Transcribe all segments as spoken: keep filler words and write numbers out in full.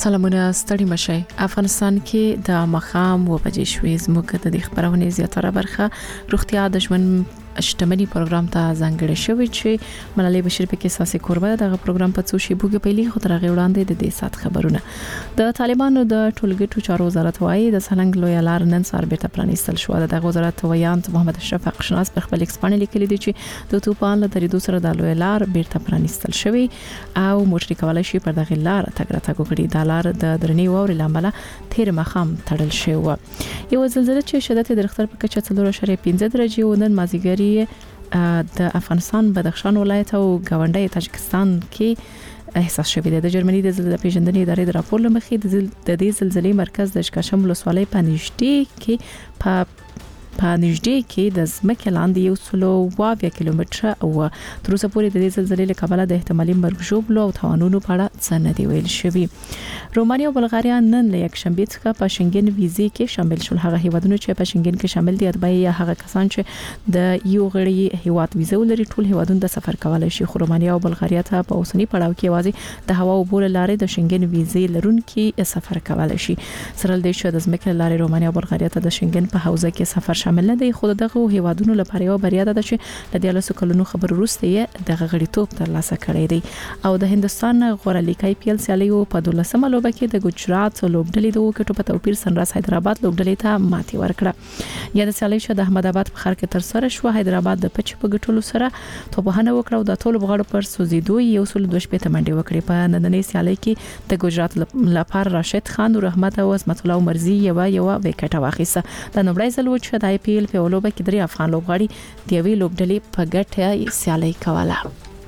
سلامونه ستړي مشي. افغانستان کې د مخام و بجې شوي زموږ د خبرونه زیاتره برخه روغتیا د ژوند شتمنۍ پروګرام ته ځانګړی شوی چې ملالۍ بشیر پکې اساسي کوربه دغه پروګرام په څو شی بوګه پیلي خو تر غوړاندې د دې سات خبرونه د طالبانو د ټولګټو چارو وزارت وايي د سلنګ لوی لار نن سار بیرته پرانیستل شو. د وزارت ویان محمد اشرف قشناس په خپل ایکسپانل لیکلي دي چې د توپان له درېدو سره د لوی لار بیرته پرانیستل شوی او موټر کولای شي پر دغه لار تګ راتګ وکړي. د لار د درنی ووري لامل تیر مخام تړل شوی و. یو زلزلې چې شدت د رختر په کچه څلور اعشاریه پنځه درجه و نن مازیګری د افغانستان بدخشان ولایت او ګاونډي تاجکستان کې احساس شوی دی. د جرمني د زلزلې پیژندنې ادارې د راپور لمخې د دې زلزلې مرکز د شکشم ولسوالۍ په نږدې کې په په نږدې کې د ځمکې لاندې یو سلو واویا کیلومتره او تر اوسه پورې د دې زلزلې له کبله د احتمالي مرګ ژوبلو او توانونو په اړه څه نه دی ویل شوی. رومانیا او بلغاریا نن له یک شنبه څخه په شنګن ویزې کې شامل شول. هغه هیوادونه چې په شنګن کې شامل دي اتباعي یا هغه کسان چې د یو غړي هیواد ویزه ولري ټول هیوادونه د سفر کولای شي. خو رومانیا او بلغاریا ته په اوسنی پړاو کې یوازې د هوا او بول لارې د شنګن ویزې لرونکي سفر کولای شي. سره د شو د ځمکې لارې رومانیا او بلغاریا ته د شنګن په حوزه کې سفر شامل نه دی. خو دغه هیوادونو لپاره یو بریا ده چې د دیالسو کلونو خبر وروسته یې د غړیتوب ترلاسه کړی دی. او د هندستان غورلیکای پیل سیالیو په دولسمه لوبه کې د ګجرات لوبډلې د وکټو په توپیر سنراز حیدرآباد لوبډلې ته ماتې ورکړه. یا د سیالي شو د احمد آباد په ښار کې تر سره شو. حیدرآباد د پچ په ګټلو سره توبهنه وکړه او د ټولو بغړو پر سوزیدو یو سل دوه شپږ منډي وکړي. په نننۍ سیالي کې د ګجرات لپاره راشد خان او رحمت او عظمت الله مرزي یو یو وکټ واخیسته. د نوبړای زلو چې د آی پی ایل په لوبه کې درې افغان لوبغاړي د یوې لوبډلې په ګټه سیالي کوله.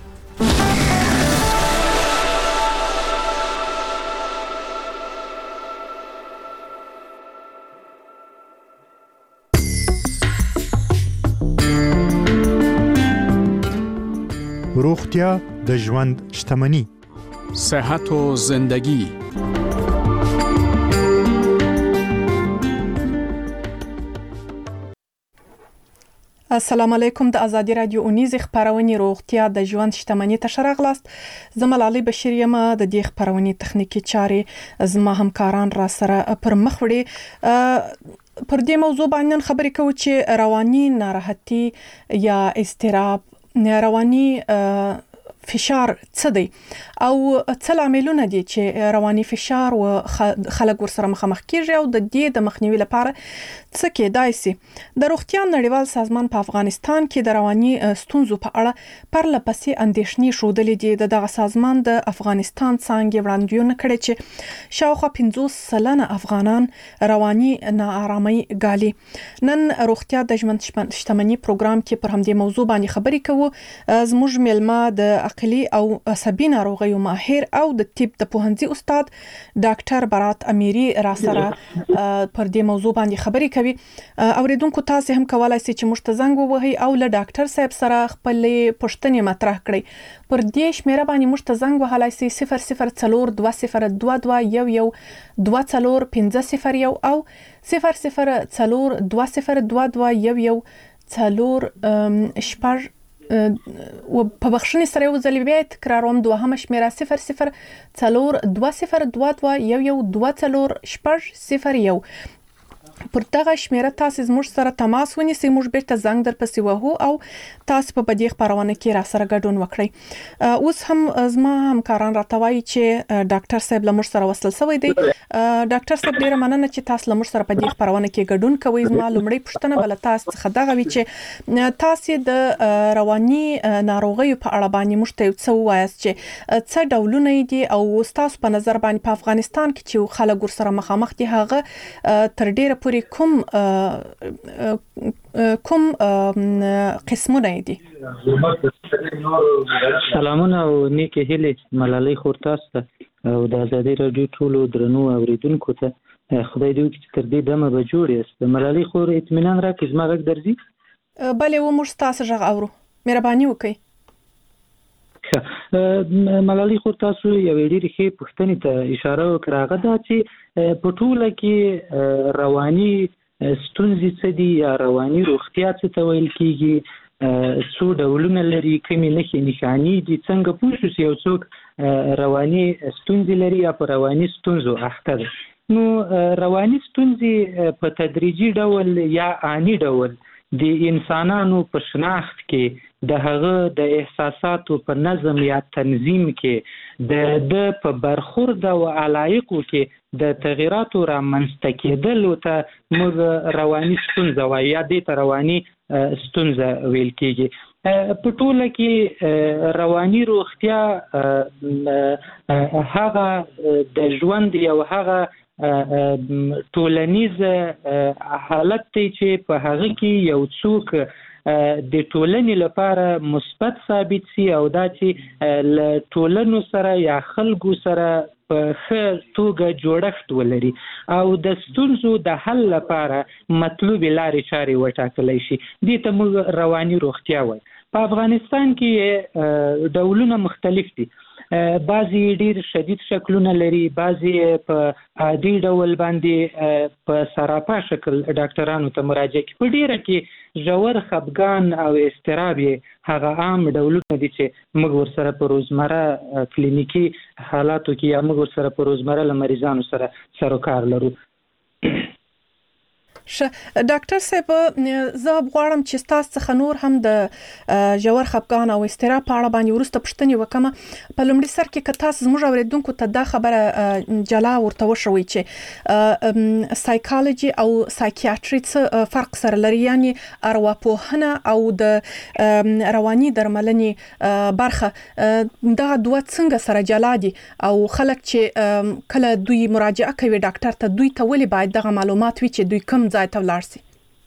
روغتیا د ژوند شتمنۍ. صحت و زندگی. السلام علیکم. د ازادي رادیو اونیز خبرونه روغتیا د ژوند شتمنۍ ته شرغلاست. زه ملالۍ بشیر یم. د دې خبرونه تخنیکی چارې زما همکاران را سره پر مخ وړي. پر دې موضوع باندې خبرې کوو چې رواني ناراحتي یا اضطراب، رواني فشار څه دی او څه عاملونه دي چې رواني فشار او خلک ورسره مخامخ کیږي او د دې د مخنیوي لپاره څه کېدای شي. د روغتیا نړیوال سازمان په افغانستان کې د رواني ستونزو په اړه پرله پسې اندېښنې ښودلې دي. دغه سازمان د افغانستان څنګه وړاندوینه کړې چې شاوخوا پنځوس سلنه افغانان رواني ناارامۍ ګالي. نن روغتیا د ژوند شتمنۍ پروګرام کې پر همدې موضوع باندې خبرې کوو. زموږ مېلمه د عقلي او عصبي ناروغیو ماهر او د طب د پوهنځي استاد ډاکټر برات امیری را سره پر دې موضوع باندې خبرې کوي. اوریدونکو تاسو هم کولای شئ چې موږ ته زنګ ووهئ او له ډاکټر صاحب سره خپل پوښتنې مطرح کړئ. پر دې شمیره باندې موږ ته زنګ وهلای شئ صفر صفر څلور دوه صفر دوه دوه یو یو دوه څلور پنځه صفر یو او صفر صفر څلور دوه صفر دوه دوه یو یو څلور شپږ و په بخښنې سره یو ځل بیا تکراروم. دوهمه شمیره صفر صفر څلور دوه صفر دوه دوه یو یو دوه څلور شپږ صفر یو. پر دغه شمیره تاسو زموږ سره تماس ونیسئ. موږ بیرته زنګ در پسې وهو او تاسو په بدی خبرونه کې را سره ګډون وکړئ. اوس هم زما همکاران راته وایي چې ډاکټر صاحب له موږ سره وصل شوی دی. ډاکټر صاحب ډیره مننه چې تاسو له موږ سره په دې خبرونه کې ګډون کوئ. زما لومړی پوښتنه بل تاسو څخه دغه وی چې تاسو د رواني ناروغیو په اړه باندې موږ ته څه وایاست چې څه ډولونه دي او تاسو په نظر باندې په افغانستان کې چې خلک ورسره مخامخ دي هغه تر ډیره پورې کوم کوم قسمونه دي؟ سلامونه او نیکی هیلې ملالۍ خور تاسو ته او د ازادي رادیو ټولو درنو اوریدونکو ته. خدای دې وکړي چې تر دې دمه به جوړ یاست. ملالۍ خور اطمینان راکړئ زما غږ درځي؟ بلې و موږ تاسو غږ اورو. مهرباني وکړئ. ملالۍ خور تاسو یوې ډېرې ښې پوښتنې ته اشاره وکړه. هغه دا چې په ټوله کې رواني ستونزې څه دي یا رواني روغتیا څه ته ویل کېږي څو ډولونه لري، کومې نښې نښانې دي، څنګه پوه شو چې یو څوک رواني ستونزې لري یا په رواني ستونزو اخته دی. نو رواني ستونزې په تدریجي ډول یا آني ډول د انسانانو په شناخت کې د هغه د احساساتو په نظم یا تنظیم کې د د په برخورد او علایقو کې د تغییراتو رامنځته کېدلو ته موږ رواني ستونزه وایو یا دې ته رواني ستونزه ویل کېږي. په ټوله کې رواني روغتیا هغه د ژوند یو هغه ټولنیز حالت دی چې په هغه کې یو څوک د ټولنې لپاره مثبت ثابت سي او دا چې له ټولنو سره یا خلکو سره په ښه توګه جوړښت ولري او د ستونزو د حل لپاره مطلوبې لارې چارې وټاکلی شي. دې ته موږ رواني روغتیا وایو. په افغانستان کې ډولونه مختلف دي. بعضی ډیر شدید شکلونه لري، بعضی په عادي ډول باندې په سراپا شکل ډاکټرانو ته مراجعه کوي. په ډیره کې ژور خفګان او اضطراب هغه عام ډولونه دي چې موږ ورسره په روزمره کلینیکي حالاتو کې یا موږ ورسره په روزمره له مریضانو سره سروکار لرو. ش ډاکټر صاحب زه غواړم چې تاسو څخه نور هم د ژور خفګان او اضطراب په اړه باندې ورسته پوښتنې وکم. په لومړي سر کې که تاسو زموږ اوریدونکو ته دا خبره جلا ورته وشوي چې سایکالوجي او سایکیاتري څه فرق سره لري، یعنی ارواپوهنه او د رواني درملنې برخه دا دوه څنګه سره جلا دي او خلک چې کله دوی مراجعه کوي ډاکټر ته دوی ته ولې باید دغه معلومات وي چې دوی کوم ځای ته ولاړ سي؟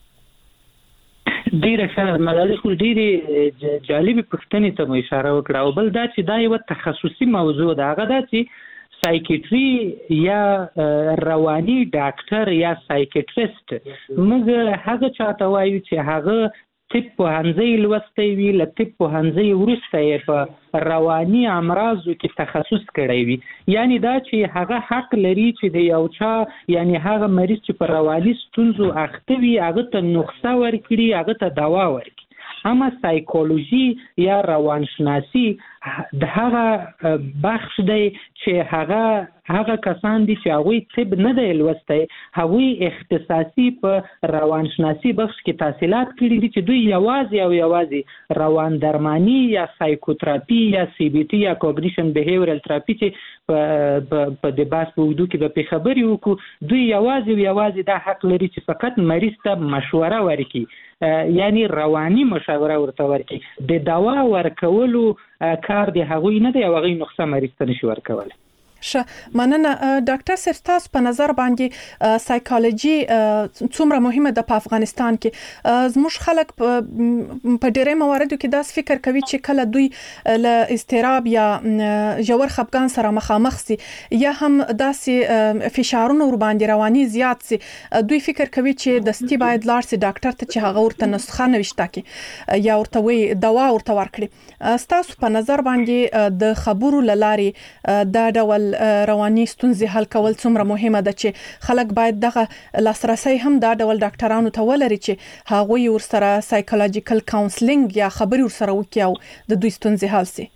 ډیره ښه ملالۍ خو ډیرې جالبې پوښتنې ته مو اشاره وکړه او بل دا چې دا یوه تخصصي موضوع ده. هغه دا چې سایکیټري یا رواني ډاکټر یا سایکیټریسټ موږ هغه چاته وایو چې هغه طب پوهنځی لوستی وي، له طب پوهنځي وروسته یې په رواني امراضو کې تخصص کړی وي. یعنی دا چې هغه حق لري چې د یو چا یعنی هغه مریض چې په رواني ستونزو اخته وي هغه ته نسخه ورکړي، هغه ته دوا ورکړي. اما سایکولوژي یا روانشناسي د هغه بخش دی چې هغه هغه کسان دي چې هغوی طب نه دی لوستی، هغوی اختصاصي په روانشناسي بخش کې تحصیلات کړي دي چې دوی یوازې او یوازې روان درمانی یا سایکوتراپي یا سی بی ټي یا کوګنیشن بیهیورل تراپي چې په د بحث په اوږدو کې به پرې خبرې وکړو، دوی یوازې او یوازې دا حق لري چې فقط مریض ته مشوره ورکړي، یعنی رواني مشوره ورته ورکړي. د دوا ورکولو کار د هغوی نه دی او هغوی نسخه مریض ته نشي ورکولی. ش مننه ډاکټر صاحب، تاسو په نظر باندې سایکالوجي څومره مهمه ده په افغانستان کې؟ زموږ خلک په ډېرې مواردو کې داس فکر کوي چې کله دوی له اضطراب یا ژور خفګان سره مخامخ سي یا هم داسې فشارونه ور باندې رواني زیات سي، دوی فکر کوي چې دستي باید لاړ سي ډاکټر ته چې هغه ورته نسخه نوشته کړي یا ورته وي دوا ورته ورکړي. تاسو په نظر باندې د خبرو لارې دا ډول رواني ستونزې حل کول څومره مهمه ده چې خلک باید دغه لاسرسي هم دا ډول ډاکټرانو ته ولري چې هغوی ورسره سایکولوژیکل کاونسلینګ یا خبري ورسره وکړي او د دوی ستونزې حل سي؟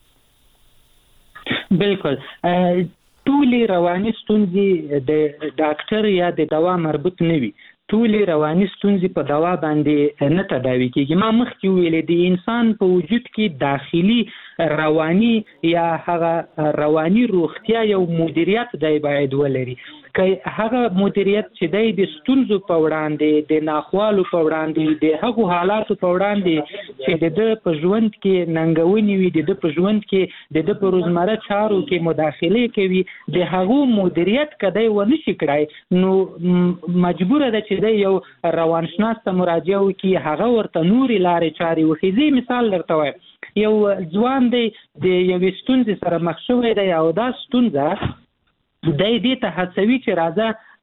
بالکل. ټولې رواني ستونزې د ډاکټر یا د دوا مربوط نه وي. ټولې رواني ستونزې په دوا باندې نه تداوي کېږي. ما مخکې ویلې د انسان په وجود کې داخلي رواني یا هغه رواني روغتیا یو مدیریت دی باید ولري. که هغه مدیریت چې دی د ستونزو په وړاندې، د ناخوالو په وړاندې، د هغو حالاتو په وړاندې چې د ده په ژوند کې ننګونې وي، د ده په ژوند کې د ده په روزمره چارو کې مداخلې کوي، د هغو مدیریت که دی ونه شي کړی نو مجبوره ده چې دی یو روانشناس ته مراجعه وکړي، هغه ورته نورې لارې چارې وښيي. زه مثال درته وایم، یو ځوان دی د یوې ستونزې سره مخ شوی دی او دا ستونزه دی دې ته هڅوي چې راځه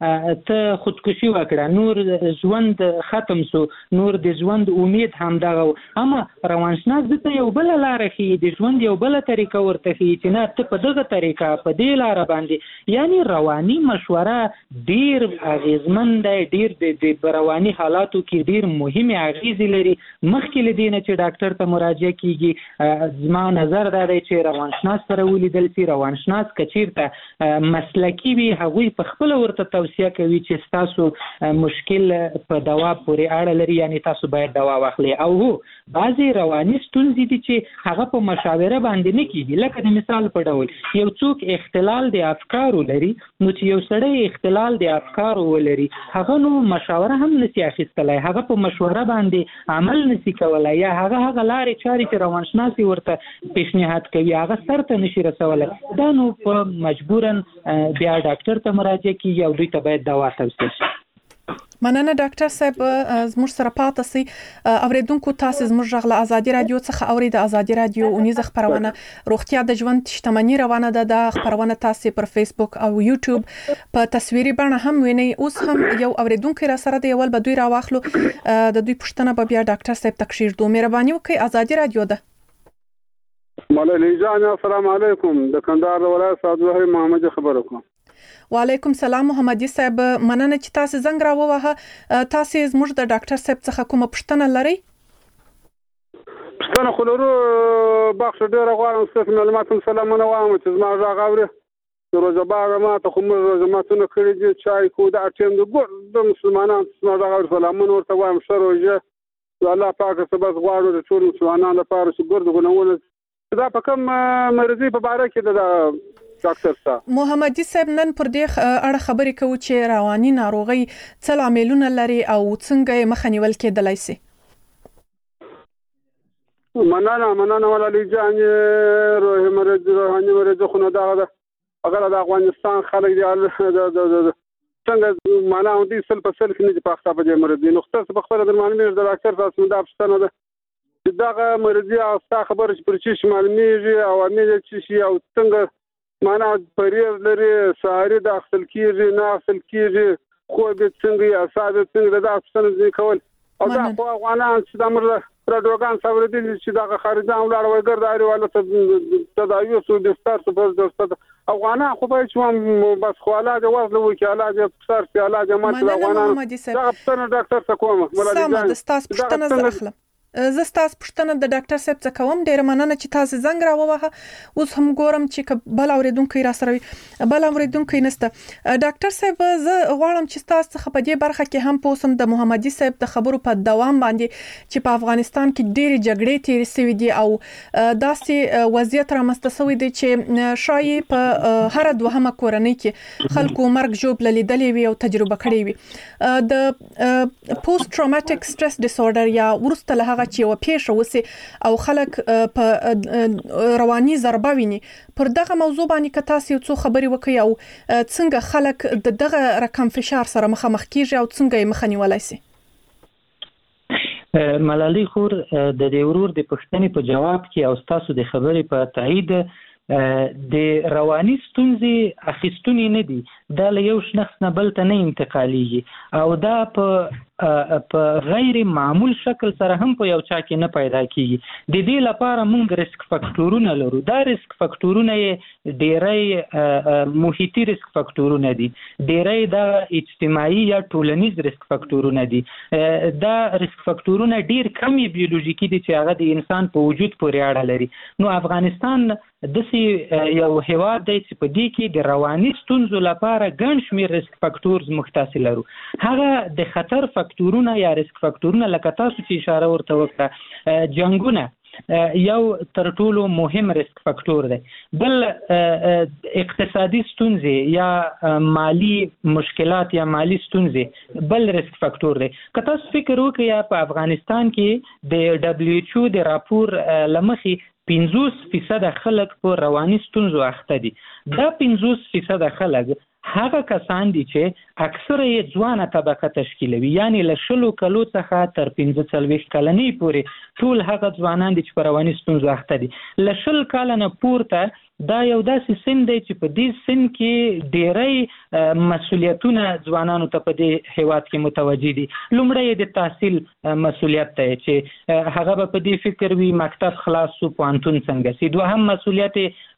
ته خودکشي وکړه، نور ژوند ختم سو، نور د ژوند امید هم دغه. اما روانشناس دته یو بل لار ښیي، د ژوند یو بل طریقه ورته ښیي چې نه ته په دغه طریقه په دې لار باندې. یعنی رواني مشوره ډیر اغیزمن دی، ډیر د رواني حالاتو کې ډیر مهمه اغیزې لري. مخکې له دې نه چې ډاکټر ته مراجعه کیږي، زما نظر دا دی چې روانشناس سره ولیدل شي. روانشناس که چیرته مسلکي وي هغوی په خپله ورته توصیه کوي چې ستاسو مشکل په دوا پورې اړه لري، یعنی تاسو باید دوا واخلئ. او هو بعضې رواني ستونزې دي چې هغه په مشاوره باندې نه کیږي. لکه د مثال په ډول یو څوک اختلال د افکارو لري، نو چې یو سړی اختلال د افکارو ولري هغه نو مشاوره هم نسی اخیستلی، هغه په مشوره باندې عمل نسی کولی، یا هغه هغه لارې چارې چې روانشناس ورته پیشنهاد کوي هغه سرته نشي رسولی. دا نو په مجبورا بیا ډاکټر ته مراجعه کیږي او دوی ته باید دوا توصیه شي. مننه ډاکټر صاحب، زموږ سره پاتې سي. اوریدونکو تاسو زموږ غږ له ازادي رادیو څخه اوري. د ازادي رادیو اونیزه خبرونه روغتیا د ژوند شتمنۍ روانه ده. د خبرونه تاسو پر فیسبوک او یوټیوب په تصویري بڼه هم وینئ. اوس هم یو اوریدونکو را سره دی، ول به دوی راواخلو، د دوی پوښتنه به بیا ډاکټر صاحب تکشیر دوه. مهرباني وکړئ، ازادي رادیو ده. ملالۍ جان السلام علیکم، د کندهار ولایت صادق محمد خبرو کوم. وعلیکم سلام محمدي صاحب، مننه چې تاسو زنګ راووهه. تاسو زموږ د ډاکټر صاحب څخه کومه پوښتنه لرئ؟ پوښتنه خو لرو، بخښ ډېره غواړم ستاسو معلومات هم سلامونه وایم چې زما غږ اوري. د روژه باغ ما ته خو موږ روژهماتونه کړي دي، چای کو دا ټیم د ګور د مسلمانانو زما غږ اوري، سلامونه ورته وایم. ښه روژه الله پاک څه بس غواړو د ټول مسلمانانو لپاره چې ګور د ګناهونو دا په کوم مرضي په باره کې د ډاکټر صاحب محمدي صاحب نن پر دې اړه خبرې کوو چې رواني ناروغي څه لاملونه لري او څنګه یې مخه نیول کېدلای شي. مننه مننه ولالي جان، روح مرض روحاني مرض خو نه دا هغه د افغانستان خلک دی څنګه معنا دي سل په سل کې نه په خاطر د مرض نو خاصه په خبره د معلومات د ډاکټر تاسو دا پښتنه ده چې دا مرض او تاسو خبره چې پر چې معلومات او امید چې شي او څنګه معنا پریز لري ساری د اخصل کیږي نه اخصل کیږي خو به څنګه اعصاب څنګه د اصل کول او دا خو افغانان چې د امر پروګرام څور دي چې دا خارجان ولر وګرداري ولا تداوی سو د ستاسو په ځد افغانان خو به چې بس خو علاج وزن وکي علاج سر په علاج ماته افغانان دا په ډاکټر څخه کوم مولوی جان تاسو پښتنه زخله زه تاسو پښتنه د ډاکټر صاحب څخه کوم. ډیر مننه چې تاسو زنګ راووهه. اوس هم ګورم چې بل اوریدونکو را سره وي، بل اوریدونکو نشته. ډاکټر صاحب زه غواړم چې تاسو څخه په دې برخه کې هم پوسم د محمدي صاحب د خبرو په دوام باندې چې په افغانستان کې ډېری جګړې تیرې شوې دي او داسې وضعیت رامنځته شوی دی چې شایي په هر دوهمه کورنۍ کې خلکو مرګ ژوب لیدلې وي او تجربه کړې وي. د پوسټ ټراوماتیک سټرس ډیس اوردر یا ورسته له چې و پیښه وسی او خلک په رواني ضربه ویني، پر دغه موضوع باندې که تاسو څو خبري وکړئ او څنګه خلک د دغه رقم فشار سره مخامخ کیږي او څنګه یې مخه نیولای شي. ملالۍ خور د دې ورور د پښتنې په جواب کې او تاسو د خبرې په تایید د رواني ستونزې اخیستونی نه دي، دا له یو شخص نه بل ته نه انتقالېږي او دا په په غیر معمول شکل سره هم په یو چا کې نه پیدا کیږي. د دې لپاره موږ ریسک فاکټورونه لرو. دا ریسک فاکټورونه یې ډېری محیطي ریسک فاکټورونه دي، ډېری د اجتماعي یا ټولنیز ریسک فاکټورونه دي. دا ریسک فاکټورونه ډېر کم بیولوژیکي دي چې هغه د انسان په وجود پورې اړه لري. نو افغانستان داسې یو هیواد دی چې په دې کې د رواني ستونزو لپاره ګڼ شمېر ریسک فاکټورز مختص لرو. هغه د خطر فاکټورونه یا ریسک فاکټورونه لکه تاسو چې اشاره ورته وکړه، جنګونه یو تر ټولو مهم ریسک فاکټور دی. بل اقتصادي ستونزې یا مالی مشکلات یا مالی ستونزې بل ریسک فاکټور دی. که تاسو فکر وکړئ په افغانستان کې د دبلیو ایچ او د راپور لمخې پنځوس فیصد خلک په رواني ستونزو اخته دي. دا پنځوس فیصد خلک هغه کسان دي چې اکثره یې ځوانه طبقه تشکیلوي، یعنی له شلو کلو څخه تر پنځه څلوېښت کلنۍ پورې ټول هغه ځوانان دي چې په رواني ستونزو اخته دي. له شل کاله نه پورته دا یو داسې سن دی چې په دې سن کې ډېری مسؤلیتونه ځوانانو ته په دې هیواد کې متوجه دي. لومړی د تحصیل مسؤلیت دی چې هغه به په دې فکر وي مکتب خلاص شو پوهنتون څنګه سي. دوهم مسؤلیت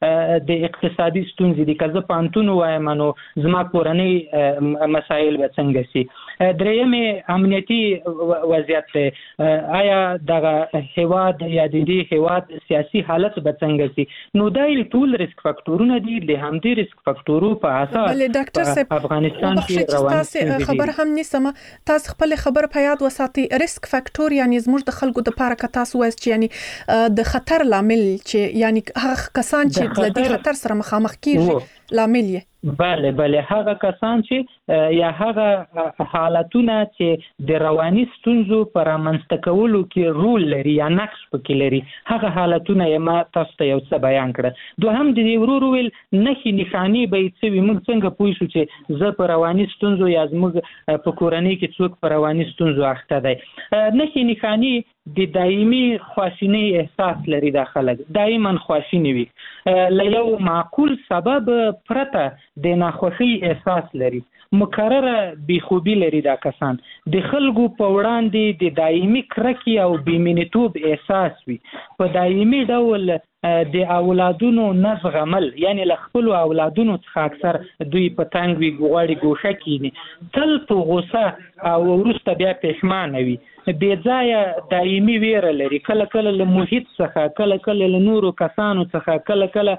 د اقتصادي ستونزې دي، که زه پوهنتون وایم نو زما کورنۍ مسایل به څنګه سي. درېیم امنیتي وضعیت دی، آیا دغه هیواد یا د دې هیواد سیاسي حالت به څنګه سي. نو دا ټول ریسک فاکټورونه دي، د همدې ریسک فاکټورو په اساس په افغانستان کې روان خبر هم نسمه. تاسو خپل خبر په یاد وساتئ. ریسک فاکټور یعنی زموږ د خلکو د پاره که تاسو وایي چې یعنی د خطر لامل چې یعنی هغه کسان چې د دې خطر سره مخامخ کیږي لامل یې بله بله هغه کسان چې یا هغه حالتونه چې د رواني ستونزو پر رامنځته کولو کې رول لري یا نقش پکې لري، هغه حالتونه یې ما تاسو ته یو څه بیان کړه. دوهم د دې ورو ورو نښې نښانې به یې څه وي، موږ څنګه پوه شو چې زه په رواني ستونزو یا زموږ په کورنۍ کې څوک په رواني ستونزو اخته دی. نښې نښانې د دایمي خواشینۍ احساس لري، دا خلک دایما خواشیني وي، له یو معقول سبب پرته د ناخوښۍ احساس لري، مکرره بیخوبي لري. دا کسان د خلکو په وړاندې د دایمي کرکې او بیمینتوب احساس وي، په دایمي ډول د اولادونو نه زغمل، یعنی له خپلو اولادونو څخه اکثر دوی په تنګ وي، غواړي ګوښه کیني، تل په غوسه او وروسته بیا پښیمانه وي، بې ځایه دایمي ویره لري، کله کله له محیط څخه، کله کله له نورو کسانو څخه، کله کله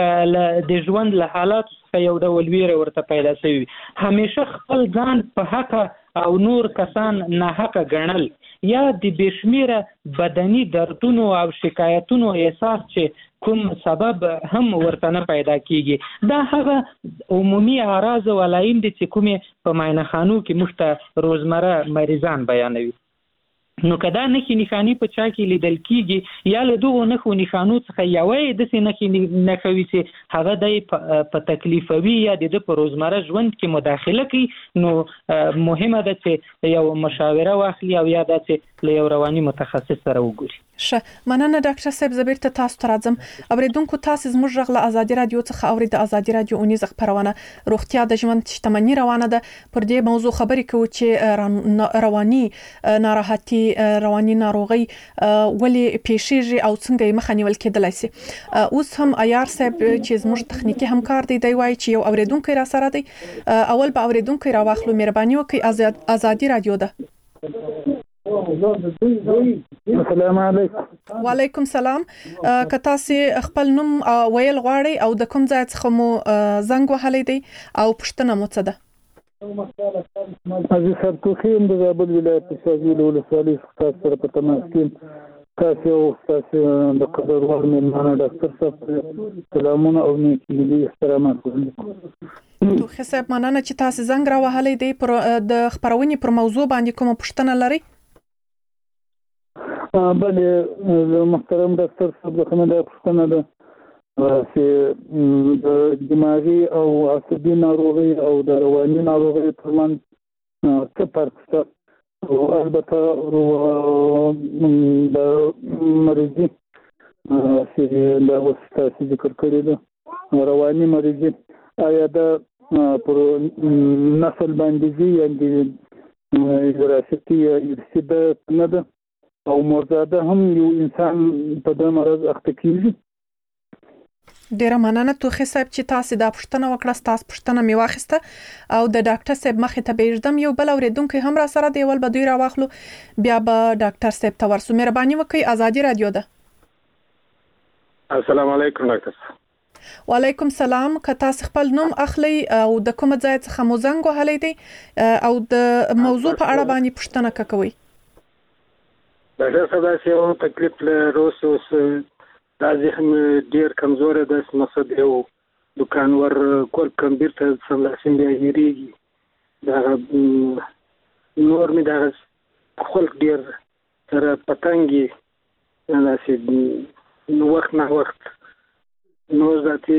د ژوند له حالاتو څخه یو ډول ویره ورته پیدا شوی. همیشه خپل ځان په حق او نور کسان ناحقه ګڼل یا د بشمیره بدني دردونو او شکایتونو احساس چې کوم سبب هم ورته نه پیدا کیږي، دا هغه عمومي اعراض او علائم دي چې کومې په معاینه خانو کې موږ ته روزمره مریضان بیانوي. نو که دا نښې نښانې په چا کې لیدل کیږي یا له دغو نښو نښانو څخه یوه یې داسې نښې نښه وي چې هغه دی په تکلیفوي یا د ده په روزمره ژوند کې مداخله کوي، نو مهمه ده چې یو مشاوره واخلي او یا دا چې له یو رواني متخصص سره وګوري. ښه مننه ډاکټر صاحب. زه بیرته تاسو ته راځم. اوریدونکو تاسو زموږ غږ له ازادي رادیو څخه اورئ. د ازادي رادیو اونیزه خپرونه روغتیا د ژوند شتمني روانه ده. پر دې موضوع خبرې کوو چې رواني ناراحتي، رواني ناروغي ولې پیښیږي او څنګه یې مخه نیول کېدلای شي. اوس هم عیار صاحب چې زموږ تخنیکی همکار دی، دی وایي چې یو اوریدونکی را سره دی. اول به اوریدونکی را واخلو. مهرباني وکړئ. ازادي رادیو ده. السلام علیکم. وعلیکم سلام. که تاسو خپل نوم ویل غواړئ او د کوم ځای څخه مو زنګ وهلی دی او پوښتنه مو څه ده؟ عزیز صاحب توخیم د زابل ولایت په شاذیل ولسوالۍ څخه تاسو سره په تماس کې تاسو او تاسو د قدرمن مېلمانه ډاکټر صاحب سلامونه او نیکي احترامات وکړم. توخی صاحب مننه چې تاسو زنګ را وهلی دی. پر د خپرونې پر موضوع باندې کومه پوښتنه لرئ؟ بله محترم ډاکټر صاحب د خمه دا پوښتنه ده چې د دماغي او عصبي ناروغي او د رواني ناروغي ترمنځ څه فرق شته، او البته د مریضي چې دا اوس تاسو ذکر کړی ده رواني مریضي، آیا دا پر نسل باندې ځي یا وراثتي یا ارثي ده نه ده، او مرزاده هم یو انسان په دې مرض اخته کیږي؟ ډیره مننه توخی صاحب چې تاسو دا پوښتنه وکړه. تاسو پوښتنه می واخیسته او د ډاکټر صاحب مخې ته بیږدم. یو بل اوریدونکو هم را سره دی، ول به دوی را واخلو بیا به ډاکټر صاحب ته ورسو. مهرباني وکړئ. ازادي رادیو ده. السلام علیکم ډاکټر صاحب. وعلیکم سلام. که تاسو خپل نوم اخلي او د کوم ځای څخه مو زنګ وهلی دی او د موضوع په اړه باندې پوښتنه کوئ؟ ډاکټر صاحب دا یو تکلیف له روسوس دا ذهن ډیر کمزور دی، مقصد یو دکانور کول کمپیوټر سملاسین دی هیریږي، دا نور می دا خلک ډیر سره پتنګي داسې نو وخت نه وخت نو ذاتي.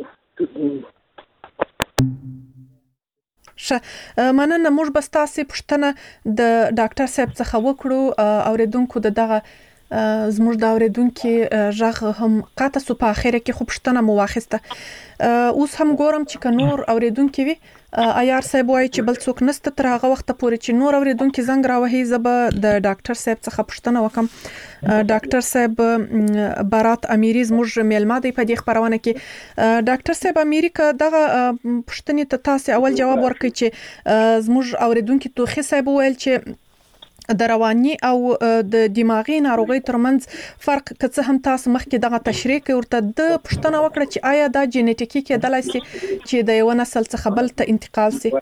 ښه مننه. موږ به ستاسو پوښتنه د ډاکټر صاحب څخه وکړو. اوریدونکو د دغه زموږ د اوریدونکو ژغ هم قاطع سو په اخره کې خوبشتنه مو واخیسته. اوس هم ګورم چې کنور اوریدونکو وي ایار صاحب وایي چې بل څوک نسته تر هغه وخت پورې چې نور اوریدونکو زنګ راوهي زبه د ډاکټر صاحب څخه پوښتنه وکم. ډاکټر صاحب برات امیری زموږ میلمه دی په دې خبرونه کې. ډاکټر صاحب امیری که دغه پوښتنې ته تاسو اول جواب ورکړئ چې زموږ اوریدونکو توخي صاحب ویل چې د رواني او د دماغي ناروغي ترمنځ فرق که هم تاسو مخکې دغه تشریح کوي ورته د پښتنه وکړه چې آیا دا جینیټیکي کېدلای شي چې د یو نسل څخه بل ته انتقال شي؟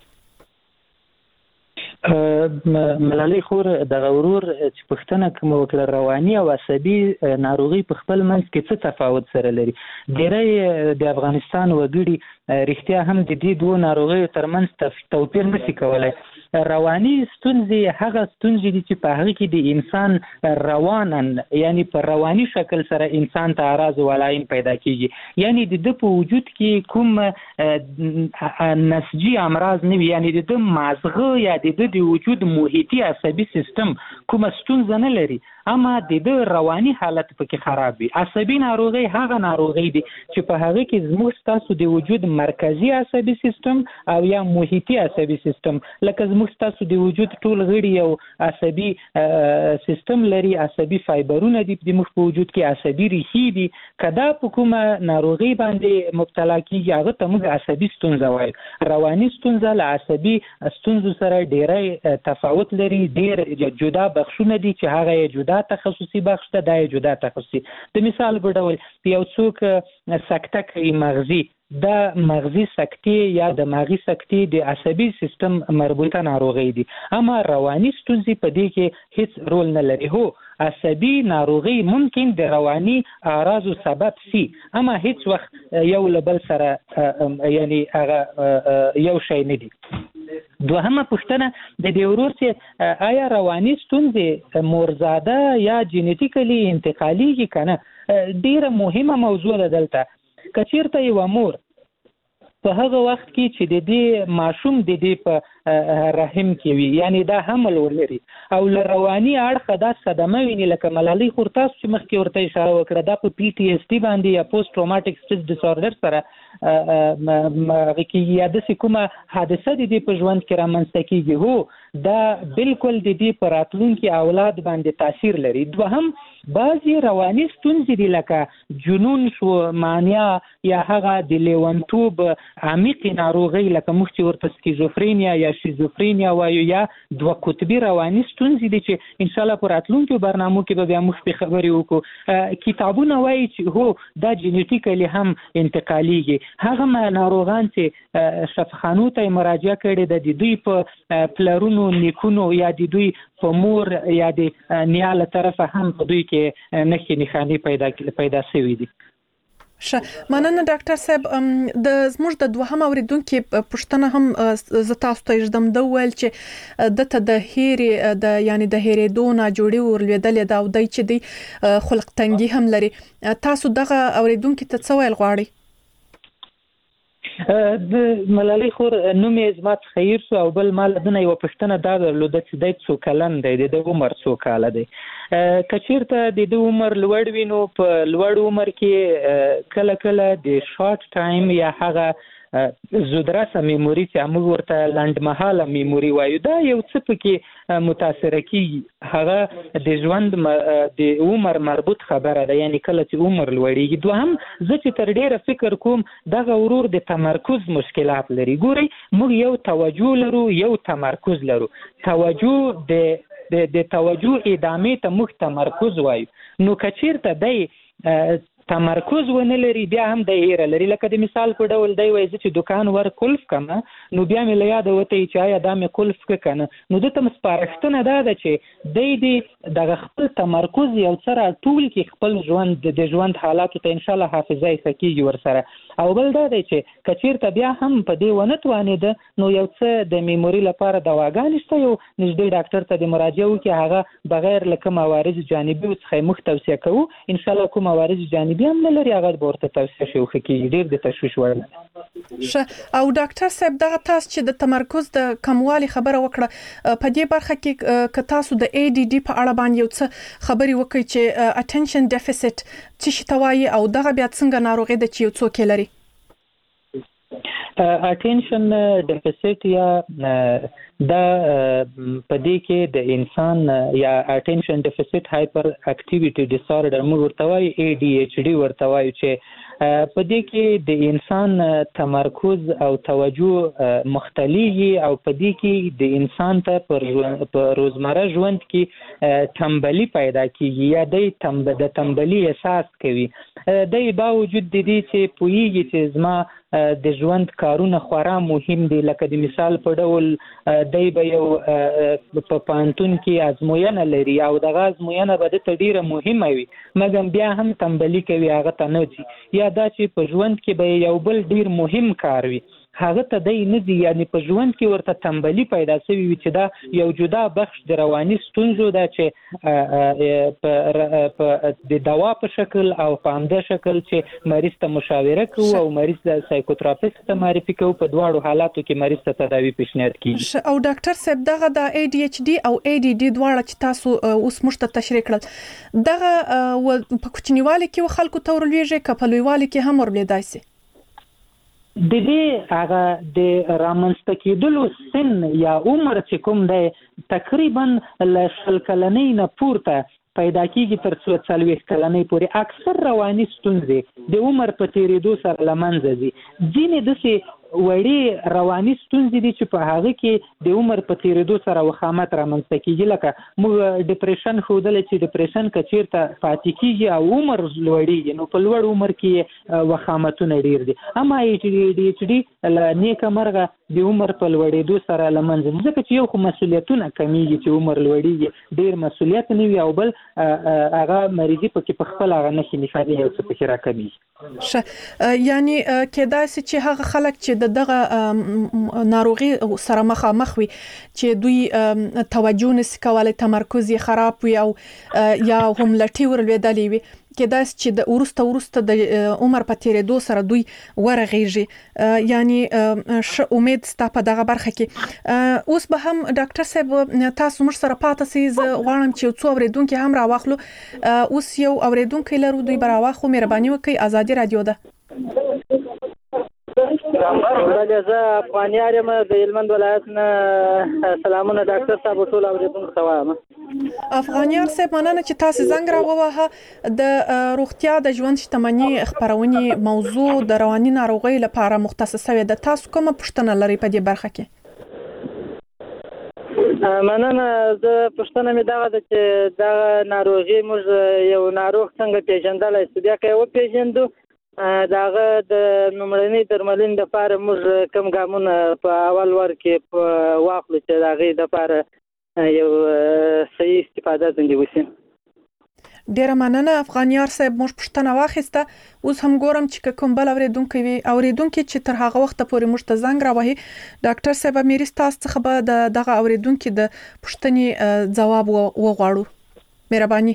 ملالۍ خور د غورور چې پښتنه کوم وکړه رواني او عصبي ناروغي په خپل منځ کې څه تفاوت سره لري. ډېری د افغانستان وګړي رښتیا هم د دې دوه ناروغیو ترمنځ توپیر نشي کولای. رواني ستونزې هغه ستونزې دي چې په هغه کې د انسان روانن یعنی په رواني شکل سره انسان ته اعراض او علائم پیدا کیږي، یعنی د د په وجود کې کوم نسجي امراض نه وي، یعنی د مازغه یا د د وجود محیطي عصبي سیستم کوم ستونزه نه لري، اما د د رواني حالت پکې خراب وي. عصبي ناروغي هغه ناروغي دي چې په هغه کې زموږ تاسو د وجود مرکزی عصبي سیستم او یا محیطي عصبي سیستم لکه موږ تاسو د وجود ټول غړي یو عصبي سیستم لري، عصبي فایبرونه دي د مخ په وجود کې، عصبي ریښې دي. کدا په کومه ناروغي باندې مبتلا کیږي هغه ته موږ عصبي ستونزه وایو. رواني ستونزه له عصبي ستونزو سره ډېری تفاوت لري، ډېر جدا بخښونه دي چې هغه جدا تخصصي بخش ته دا جدا تخصصي. د مثال په ډول یو څوک سکته کوي مغزي، دا مغزي سکتې یا د مغزي سکتې د عصبي سیستم مربوطه ناروغي دي، اما رواني ستونزې په دې کې هیڅ رول نه لري. هو عصبي ناروغي ممکن د رواني اعراضو سبب شي، اما هیڅ وخت یو لبل سره یعنی هغه یو شی نه دي. دوهمه پوښتنه د دې وروسته آیا رواني ستونزې مورزاده یا جینیټیکلی انتقالي کی کنه، ډیره مهمه موضوع ده دلته. کچیرته یو مور په هغه وخت کې چې د دې ماشوم د دې په رحم کې وي، یعنی دا حمل ولري او ل رواني اړخ دا صدمه ویني، لکه ملالۍ خور تاسو چې مخکې ورته اشاره وکړه دا په پی ټي اس ټي باندې یا پوسټ ټروماټیک سټریس ډیساردر سره هغه کې یا د کومه حادثه د دې په ژوند کې رامنځته کیږي، هو دا بالکل د دې پر راتلونکي اولاد باندې تاثیر لري. دوهم بعضی رواني ستونزې دي لکه جنون شو، مانیا یا هغه د لیونتوب عمیقې ناروغۍ لکه موږ چې ورته سکیزوفرینیا یا شیزوفرینیا وایو، یا دوه قطبي رواني ستونزې دي چې ان شاء الله په راتلونکو برنامو کې به بیا موږ په خبرې وکړو. کتابونه وایي چې هو دا جینیټیکلی هم انتقالیږي. هغه ناروغان چې شفاخانو ته مراجعه کړې ده د دوی په پلرونو نیکونو یا د دوی په مور یا د نیا له طرفه هم په دوی کې نښې نښانې پیدا پیدا شوي دي. ښه مننه ډاکټر صاحب. د زموږ د دوهم اوریدونکو پوښتنه هم ز تاسو ته ژدم د ویل چې د ته د هېری د یعنی د هېریدو نه جوړي ورلیدل دا او د چې دی خلق تنګي هم لري. تاسو دغه اوریدونکو ته څه ویل غواړئ؟ د ملالۍ خور نوم یې زما څخه هیر شو او بل مال دنه یو پښتنه دا درلوده چې دی څو کلن دی، د عمر څو کاله دی. که چېرته د د عمر لوړ وي نو په لوړ عمر کې کله کله د شارټ ټایم یا هغه زودرسه میموري چې موږ ورته لنډمهاله میموري وایو، دا یو څه پکې متاثره کیږي، هغه د ژوند د عمر مربوط خبره ده، یعنی کله چې عمر لوړیږي. دوهم زه چې تر ډیره فکر کوم دغه ورور د تمرکز مشکلات لري. ګورئ موږ یو توجه لرو یو تمرکز لرو. توجه د د توجه ادامې ته موږ تمرکز وایو، نو که چېرته دی تمرکز ونه لري بیا هم د هیره لري. لکه د مثال په ډول دی وایي چې دکان ور کلف کمه نو بیا مې له یاده وته چې آیا دا مې کلف ک کنه، نو د تم سپارښتنه دا ده چې دی دی دغه خپل تمرکز یو سره ټول کې خپل ژوند د ژوند حالاتو ته ان شاء الله حافظه سکیږي ور سره. او بل دا دی چې کچیرته بیا هم په دې ونه توانېده نو یو څه د میموري لپاره دواګانې شته، یو نږدې ډاکټر ته د مراجعه وکړي، هغه بغیر له کوم عوارض جانبي څخه موږ توصیه کوو. ان شاء الله کوم عوارض جانبي هم نه لري هغه به ورته توصیه شي او ښه کېږي. ډېر د تشویش وړ شه او ډاکټر صاحب دغه تاسو چې د تمرکز د کموالي خبره وکړه په دې برخه کې ک تاسو د اي ډي ډي په اړه باندې یو څه خبري وکړي چې attention deficit څه شي توایي او دغه بیا څنګه ناروغي د چې یو څوک لري attention deficit یا دا پدې کې د انسان یا attention deficit hyper activity disorder موږ ورته وایو A D H D ورته وایو چې پدې کې د انسان تمرکز او توجه مختلفي او پدې کې د انسان ته په روزمره ژوند کې تنبلي پیدا کیږي یا د تنب د تنبلي احساس کوي د باوجود د دې چې پوهیږي چې زما د ژوند کارونه خورا مهم دي لکه د مثال په ډول دای به یو په پانتون کې ازموینه لري او دغه ازموینه به د ډیره مهمه وي مګر بیا هم تنبلي کوي هغه ته نه دي یا دا چې په ژوند کې به یو بل ډیر مهم کار وي هغه ته دی نه دي یعنی په ژوند کې ورته تنبلي پیدا شوی وي چې دا یو جدا بخش د رواني ستونزو ده چې په د دوا په شکل او په همدا شکل چې مریض ته مشاوره کوو او مریض د سایکوتراپیست ته معرفي کوو په دواړو حالاتو کې مریض ته تداوی پیشنهاد کیږي او ډاکټر صاحب دغه د A D H D او A D D دواړه چې تاسو اوس مشته تشریح کړل دغه په کوچنیوالي کې خلکو ته ورلېږي کپلويوالي کې هم ورلېدای شي د دې هغه د رامنځته کېدلو سن یا عمر چې کوم دی تقریبا ل شل کلنۍ نه پورته پیدا کیږي تر څو څلوېښت کلنۍ پورې اکثر رواني ستونزې د عمر په تیریدو سره له منځه ځي ځینې داسې وړې رواني ستونزې دي چې په هغه کې د عمر په تیریدو سره وخامت رامنځته کیږي لکه موږ ډیپریشن ښودلی چې ډیپریشن که چیرته پاتې کیږي او عمر لوړیږي نو په لوړ عمر کې وخامتونه ډیر دي اما A D H D له نیکه مرغه د عمر په لوړېدو سره له منځه ځي ځکه چې یو خو مسؤلیتونه کمیږي چې عمر لوړیږي ډیر مسؤلیت نه وي او بل هغه مریضي پکې په خپل هغه نښې نښانې یو څه پکې راکمیږي ښه یعنی کېدای شي چې هغه خلک چې د دغه ناروغي سره مخامخ وي چې دوی توجه نشي کولای تمرکز یې خراب وي او یا هم لټي ورلېدلې وي کېدای شي چې د ورسته ورسته د عمر په تیریدو سره دوی ورغېږي یعنی ش امید ستا په دغه برخه کې اوس به هم ډاکټر صاحب تاسو موږ سره پاتې سئ زه غواړم چې څو اوریدونکو هم راواخلو اوس یو اوریدونکو لرو دوی براواخو مهرباني وکړئ ازادي رادیو ده بله زه افغانیار یم د هلمند ولایت نه سلامونه ډاکټر صاحب ټول اوریدونکو ته وایم افغانیار صاحب مننه چې تاسو زنګ راووهه د روغتیا د ژوند شتمنۍ خبرونې موضوع د رواني ناروغۍ لپاره مختصه وي د تاسو کومه پوښتنه لرئ په دې برخه کې مننه زه پوښتنه مې دغه ده چې دغه ناروغي موږ یو ناروغ څنګه پیژندلی شو بیا که یې وپېژندو داغه د لومړنۍ درملنې لپاره موږ کوم ګامونه په اول ور کې په واخلو چې د هغې لپاره یو صحیح استفاده ځنې وشي ډیره مننه افغانیار صاحب موږ پوښتنه واخیسته اوس هم ګورم چې کوم بل اوریدونکي وي اوریدونکي چې تر هغه وخت پورې موږ ته زنګ راوهي ډاکټر صاحب امیر تاسو څخه به دغه اوریدونکي د پوښتنې ځواب وغواړو مهرباني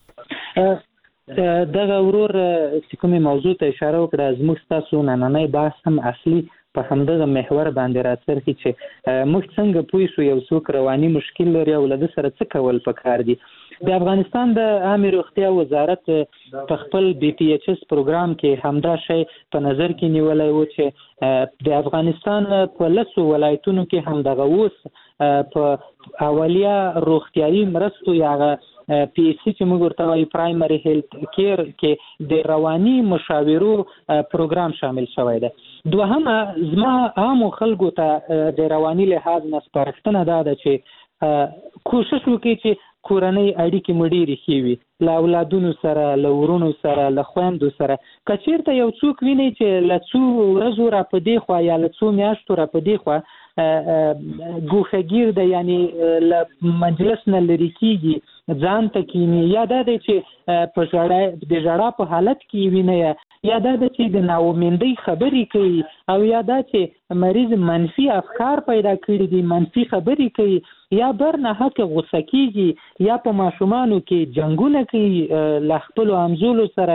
دغه ورور چې کومې موضوع ته اشاره وکړه زموږ ستاسو نننی بحث هم اصلي په همدغه محور باندې راڅرخي چې موږ څنګه پوه شو یو څوک رواني مشکل لري او له ده سره څه کول پکار دي د افغانستان د عامې روغتیا وزارت په خپل بي پی ایچ اس پروګرام کې همدا شی په نظر کې نیولی و چې د افغانستان په لسو ولایتونو کې همدغه اوس په اولیه روغتیایي مرستو یا پی ایچ سی چې موږ ورته وایو پرایمري هیلث کیر کې د رواني مشاورو پروګرام شامل شوی دی دوهمه زما عامو خلکو ته د رواني لحاظ نه سپارښتنه دا ده چې کوشش وکړي چې کورنۍ اړیکې مو ډېرې ښې وي له اولادونو سره له ورونو سره له خویندو سره که چېرته یو څوک وینئ چې له څو ورځو را په دې خوا یا له څو میاشتو را په دې خوا ګوښهګیر ده یعنی له مجلس نه لرې کېږي ځان ته کینی یا دا دی چې په ژړا د ژړا په حالت کې ویني یا دا دی چې د ناامیدۍ خبرې کوي او یا دا چې مریض منفي افکار پیدا کړي دي منفي خبرې کوي یا بر نه حق غوسه کېږي یا په ماشومانو کې جنګونه کوي له خپلو همزولو سره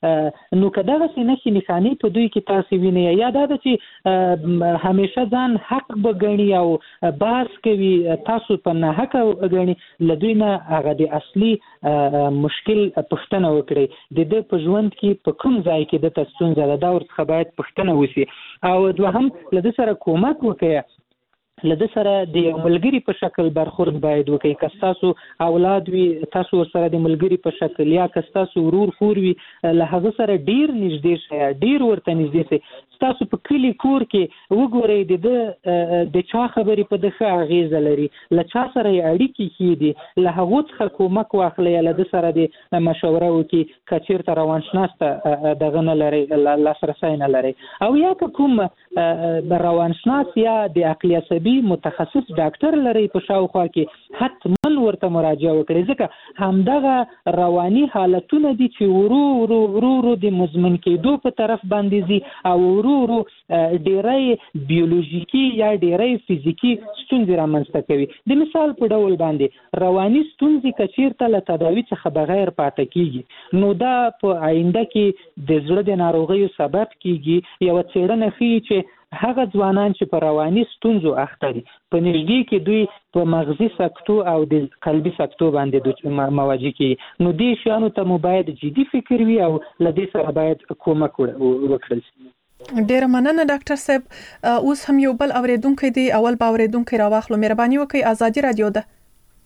نو که دغه نښې نښانې په دوی کې تاسو وینئ یا دا ده چې همیشه ځان حق بګڼي او بحث کوي تاسو په ناحقه ګڼي له دوی نه هغه د اصلي مشکل پوښتنه وکړئ د ده په ژوند کې په کوم ځای کې دته ستونزه ده دا ورڅخه باید پوښتنه وشي او دوهم له ده سره کومک وکړئ له ده سره د یو ملګري په شکل برخورد باید وکړئ که ستاسو اولاد وي تاسو ورسره د ملګري په شکل یا که ستاسو ورور خور وي له هغه سره ډیر نږدې شئ ډیر ورته نږدې شئ ستاسو په کلي کور کې وګورئ د ده د چا خبرې په ده ښه اغېزه لري له چا سره یې اړیکې ښې دي له هغو څخه کومک واخلئ له ده سره د مشوره وکړي که چېرته روانشناس ته دغه نه لرئ لاسرسی نه لرئ او یا که کوم روانشناس یا د عقلي عصبي متخصص ډاکټر لري په شاوخوا کې حتما ورته مراجعه وکړي ځکه همدغه رواني حالتونه دي چې ورو ورو ورو ورو د مزمن کېدو په طرف باندې ځي او ورو ورو ډېری بیولوژیکي یا ډېری فزیکي ستونزې رامنځته کوي د مثال په ډول باندې رواني ستونزې که چېرته له تداوي څخه بغیر پاتې کېږي نو دا په آینده کې د زړه د ناروغیو سبب کېږي یوه څېړنه ښیي چې هغه ځوانان چې په رواني ستونزو اخته دي په نږدې کې دوی په مغزي سکتو او د قلبي سکتو باندې مواجه کېږي نو دې شیانو ته مو باید جدي فکر وي او له دې سره باید کومک وکړل شي. ډیره مننه ډاکټر صاحب. اوس هم یو بل اوریدونکی دی اول به اوریدونکی راواخلو مهرباني وکړئ ازادي رادیو ده.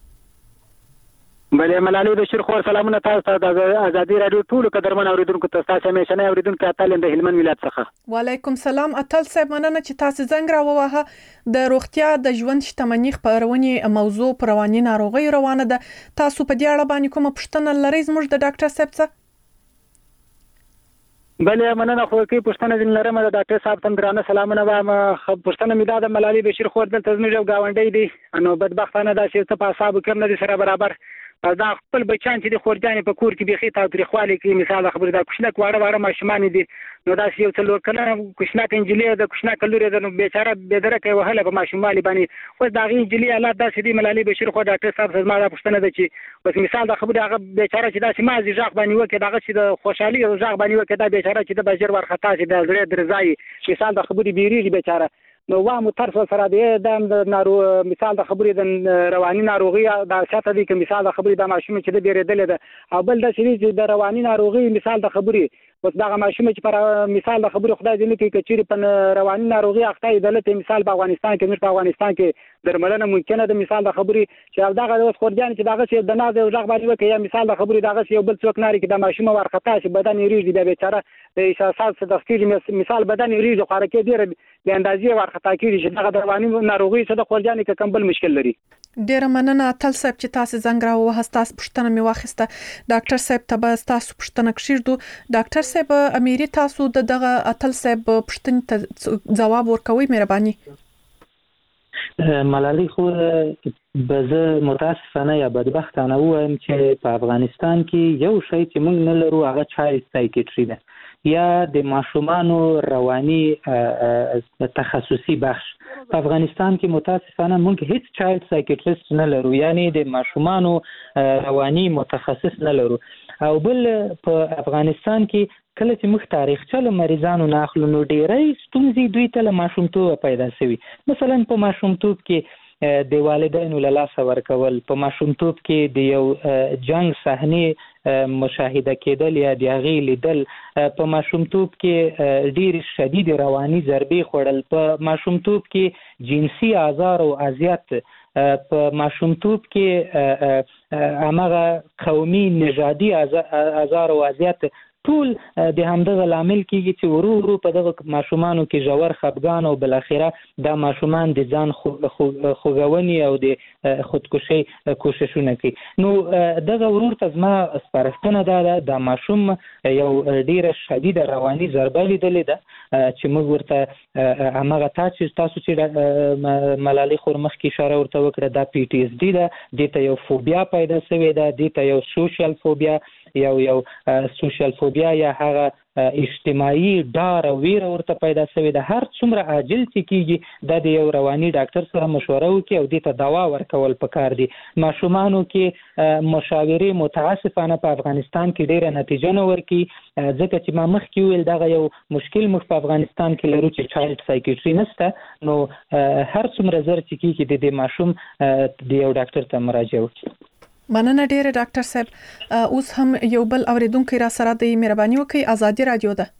بلې ملالۍ بشیر خور سلامونه تاسو ته د ازادي رادیو ټولو قدرمن اوریدونکو ته تاسو همیشنی اوریدونکو اتل د هلمند ولایت څخه. وعلیکم سلام اتل صاحب مننه چې تاسو زنګ راووهه د روغتیا د ژوند شتمنۍ خبرونه موضوع پر رواني ناروغي روانه ده تاسو په دې اړه باندې کومه پوښتنه لرئ زموږ د ډاکټر صاحب څخه؟ بلې مننه خو کې پوښتنه دې لرم د ډاکټر صاحب ته درانه سلامونه وایم. پوښتنه مې دا د ملالۍ بشیر خور دلته زموږ یو گاونډی دی نو بدبختانه دا چې ته په حساب کې نه دي سره برابر دا خپل بچان چې د خورجانې په کور کې بيخي تاوتریخوالي کوي مثال خبره دا کوشنک واړه واړه ماشومان دي نو دا یو څلور کله کوشنک انجلې د کوشنک لوري د بیچاره بيدره کوي وهله په ماشومالي باندې خو دا غي انجلې حالات دا سدي ملالي بشیر خو ډاکټر صاحب زما دا پوښتنه ده چې بس مثال دا خبره هغه بیچاره چې دا سیمه ځاغ باندې وکړي دا چې د خوشحالي او ځاغ باندې وکړي دا بیچاره چې د بجر ورختا چې د زړه درځي مثال دا خبره بیریږي بیچاره نو وامو طرف سره دی د نارو مثال د خبرې د رواني ناروغي د شاته دي چې مثال د خبرې د ماشوم چې د بیرېدل ده او بل د چې د رواني ناروغي مثال د خبرې بس دا ماشوم چې پر مثال د خبرې خدای دې نه کوي چې په رواني ناروغي اخته دلته مثال په افغانستان کې نور په افغانستان کې درملنه ممکنه ده مثال د خبرې چې دغه د خورجان چې دغه چې د ناز او ځغ باندې وکړي یا مثال د خبرې دغه یو بل څوک ناري کې د ماشوم ورختا چې بدن یې ریږي د بیچاره د احساسات څخه تخکیږي مثال بدن یې ریږي خو حرکت ډیر د اندازې ورختا کیږي چې دغه د رواني ناروغي څخه د خورجان کې کم بل مشکل لري. ډیره مننه اتل صاحب چې تاسو زنګ راووهه تاسو پوښتنه مې واخیسته ډاکټر صاحب ته به تاسو پوښتنه کړئ ډاکټر صاحب اميري تاسو دغه اتل صاحب پوښتنې ته جواب ورکوي مهرباني. ملالۍ خو به متاسفانه یا بدبختانه وایم چې په افغانستان کې یو شی چې موږ نه لرو هغه چای سایکیټري ده یا د ماشومانو رواني تخصصي بخش په افغانستان کې متاسفانه موږ هیڅ چایلډ سایکیټریست نه لرو یعنی د ماشومانو رواني متخصص نه لرو او بل په افغانستان کې کله چې موږ تاریخچه له مریضانو نه اخلو نو ډېری ستونزې دوی ته له ماشومتوبه پیدا شوي مثلا په ماشومتوب کې د والدینو له لاسه ورکول په ماشومتوب کې د یو جنگ صحنې مشاهده کېدل یا د هغې لیدل په ماشومتوب کې ډېر شدید رواني ضربې خوړل په ماشومتوب کې جنسي آزار او اذیت په ماشومتوب کې هماغه قومي نژادي آزار او اذیت ټول د همدغه لامل کېږي چې ورو ورو په دغه ماشومانو کې ژور خفګان او بالاخره دا ماشومان د ځان خوږونې او د خودکشي کوششونه کوي. نو دغه ورور ته زما سپارښتنه دا ده دا ماشوم یو ډېره شدیده رواني ضربه لیدلې ده چې موږ ورته هماغه تاسو تاسو چې ملالۍ خور مخکې اشاره ورته وکړه دا پی ټي اس ډي ده دې ته یو فوبیا پیدا شوې ده دې ته یو سوشل فوبیا یو یو سوشل فوبیا یا هغه اجتماعي ډار او ویره ورته پیدا شوې ده. هر څومره عاجل چې کیږي د یو رواني ډاکټر سره مشوره وکړي او دې ته دوا ورکول پکار دي. ماشومانو کې مشاورې متاسفانه په افغانستان کې ډیره نتیجه نه ورکړي، ځکه چې ما مخکې ویل دغه یو مشکل موږ په افغانستان کې لرو چې چایلډ سایکیټري نشته. نو هر څومره زر چې کیږي د دې ماشوم د یو ډاکټر ته مراجعه وکړي. مننه ډیره ډاکټر صاحب. اوس هم یو بل اوریدونکو را سره د مهرباني وکي. آزادي رادیو ده.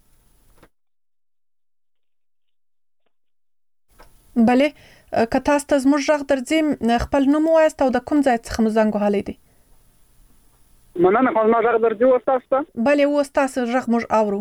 بله که تاسو ته زموږ غږ درځي خپل نوم وایست او د کوم ځای څخه مو زنګ وهلی دی؟ مننه خو ما غږ درځي وستاسو ته. بله اوس تاسو غږ موږ اورو.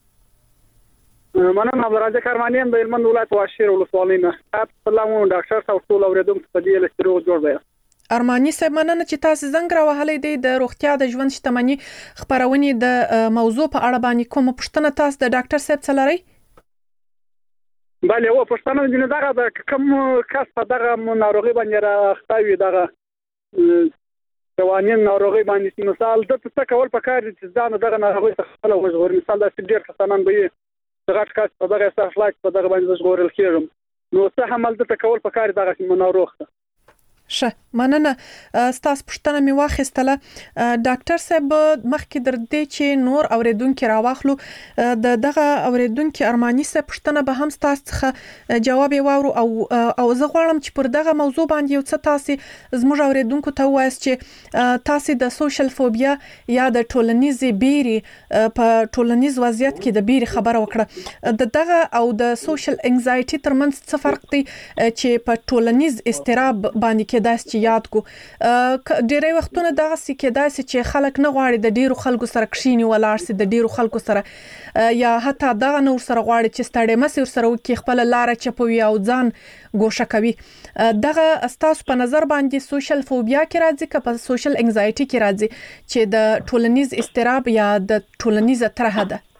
مننه عبدالرزاق ارماني ام د هلمند ولایت واشیر ولسوالۍ نه. سلام ډاکټر صاحب ټول اوریدونکو ته دې له روغ جوړ دی. ارماني صاحب مننه چې تاسو زنګ را وهلی دی. د روغتیا د ژوند شتمنۍ خبرونې د موضوع په اړه باندې کوم پوښتنه تاسو د ډاکټر صاحب څخه لرئ؟ بله و پوښتنه دې دغه د کوم کس په دغه ناروغي باندې راخته وي، دغه رواني ناروغي باندې مثال د څه کول پکار دي چې ځان دغه ناروغي څخه خپل وژغوري. مثال د ډېر کسانان به دغه کس په دغه احساس لاک په دغه باندې وژغورل کېږم، نو څه عمل د کول پکار دغه ناروغ ته. شه مننه ستاسو پوښتنه می واخیستله. ډاکټر صاحب مخکې در دې چې نور اوریدونکو راواخلو د دغه اوریدونکو ارماني صاحب پوښتنه به هم تاسو څخه جواب وورو او او زه غواړم چې پر دغه موضوع باندې یو څه تاسو زموږ اوریدونکو ته وایي چې تاسو د سوشل فوبیا یا د ټولنیزي بیري په ټولنیز وضعیت کې د بیري خبره وکړه. د دغه او د سوشل انزایټي ترمنځ څه فرق دی چې په ټولنیز استراب باندې داس چې یاد کو ډېری وختونه دغه سې کېدای سي چې خلک نه غواړي د ډیرو خلکو سره کښینی ولاړ سي، د ډیرو خلکو سره یا حتی دغه نور سره غواړي چې ستړي مسیر سره وکي خپل لار چپوي او ځان ګوښه کوي. دغه استاسو په نظر باندې سوشل فوبیا کې راځي که په سوشل انزایټي کې راځي چې د ټولنیز استراب یا د ټولنیز ترهه ده؟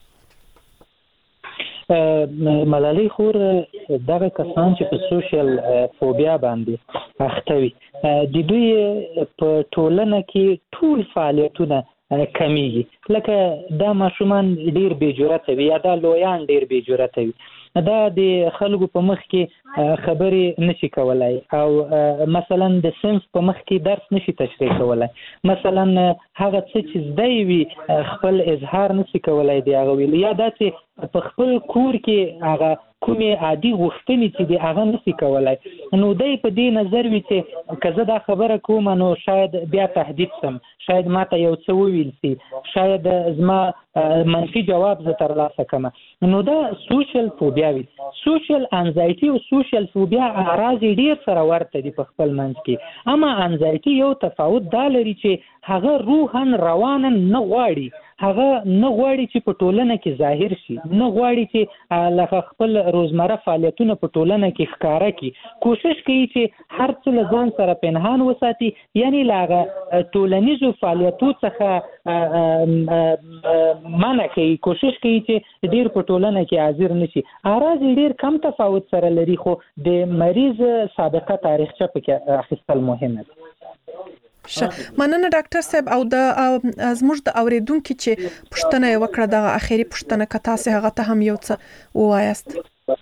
ملالۍ خور دغه کسان چې په سوشل فوبیا باندې اخته وي د دوی په ټولنه کې ټول فعالیتونه کمیږي. لکه دا ماشومان ډیر بې جرأته وي یا دا لویان ډیر بې جرأته وي، دا د خلکو په مخ کې خبرې نشي کولای او مثلا د صنف په مخ کې درس نشي تشریح کولای. مثلا هغه څه چې زده وي خپل اظهار نشي کولای دی هغه ویل، یا دا چې په خپل کور کې هغه کومې عادي غوښتنې چې دی هغه نشي کولای. نو دی په دې نظر وي چې که زه دا خبره کوم نو شاید بیا تهدید سم، شاید ماته یو څه وویل سي، شاید زما منفي جواب زه ترلاسه کړم. نو دا سوشل فوبیا وي. سوشل انزایټي او سوشل فوبیا اعراض ډیر سره ورته دي په خپل منځ کې، اما انزایټي یو تفاوت دا لري چې هغه روحن روانن نه غواړي، هغه نه غواړي چې په ټولنه کې ظاهر شي، نه غواړي چې لکه خپل روزمره فعالیتونه په ټولنه کې ښکاره کړي، کوشش کوي چې هر څه له ځان سره پنهان وساتي، یعنی له ټولنیزو فعالیتو څخه منع کوي، کوشش کوي چې ډیر په ټولنه کې حاضر نشي. اعراض ډیر کم تفاوت سره لري، خو د مریض سابقه تاریخچه پکې اخیستل مهمه ده. مننه ډاکټر صاحب. او د زموږ د اوریدونکو چې پوښتنه وکړه دغه اخیری پوښتنه که تاسو هغه ته هم یو څه ووایاست.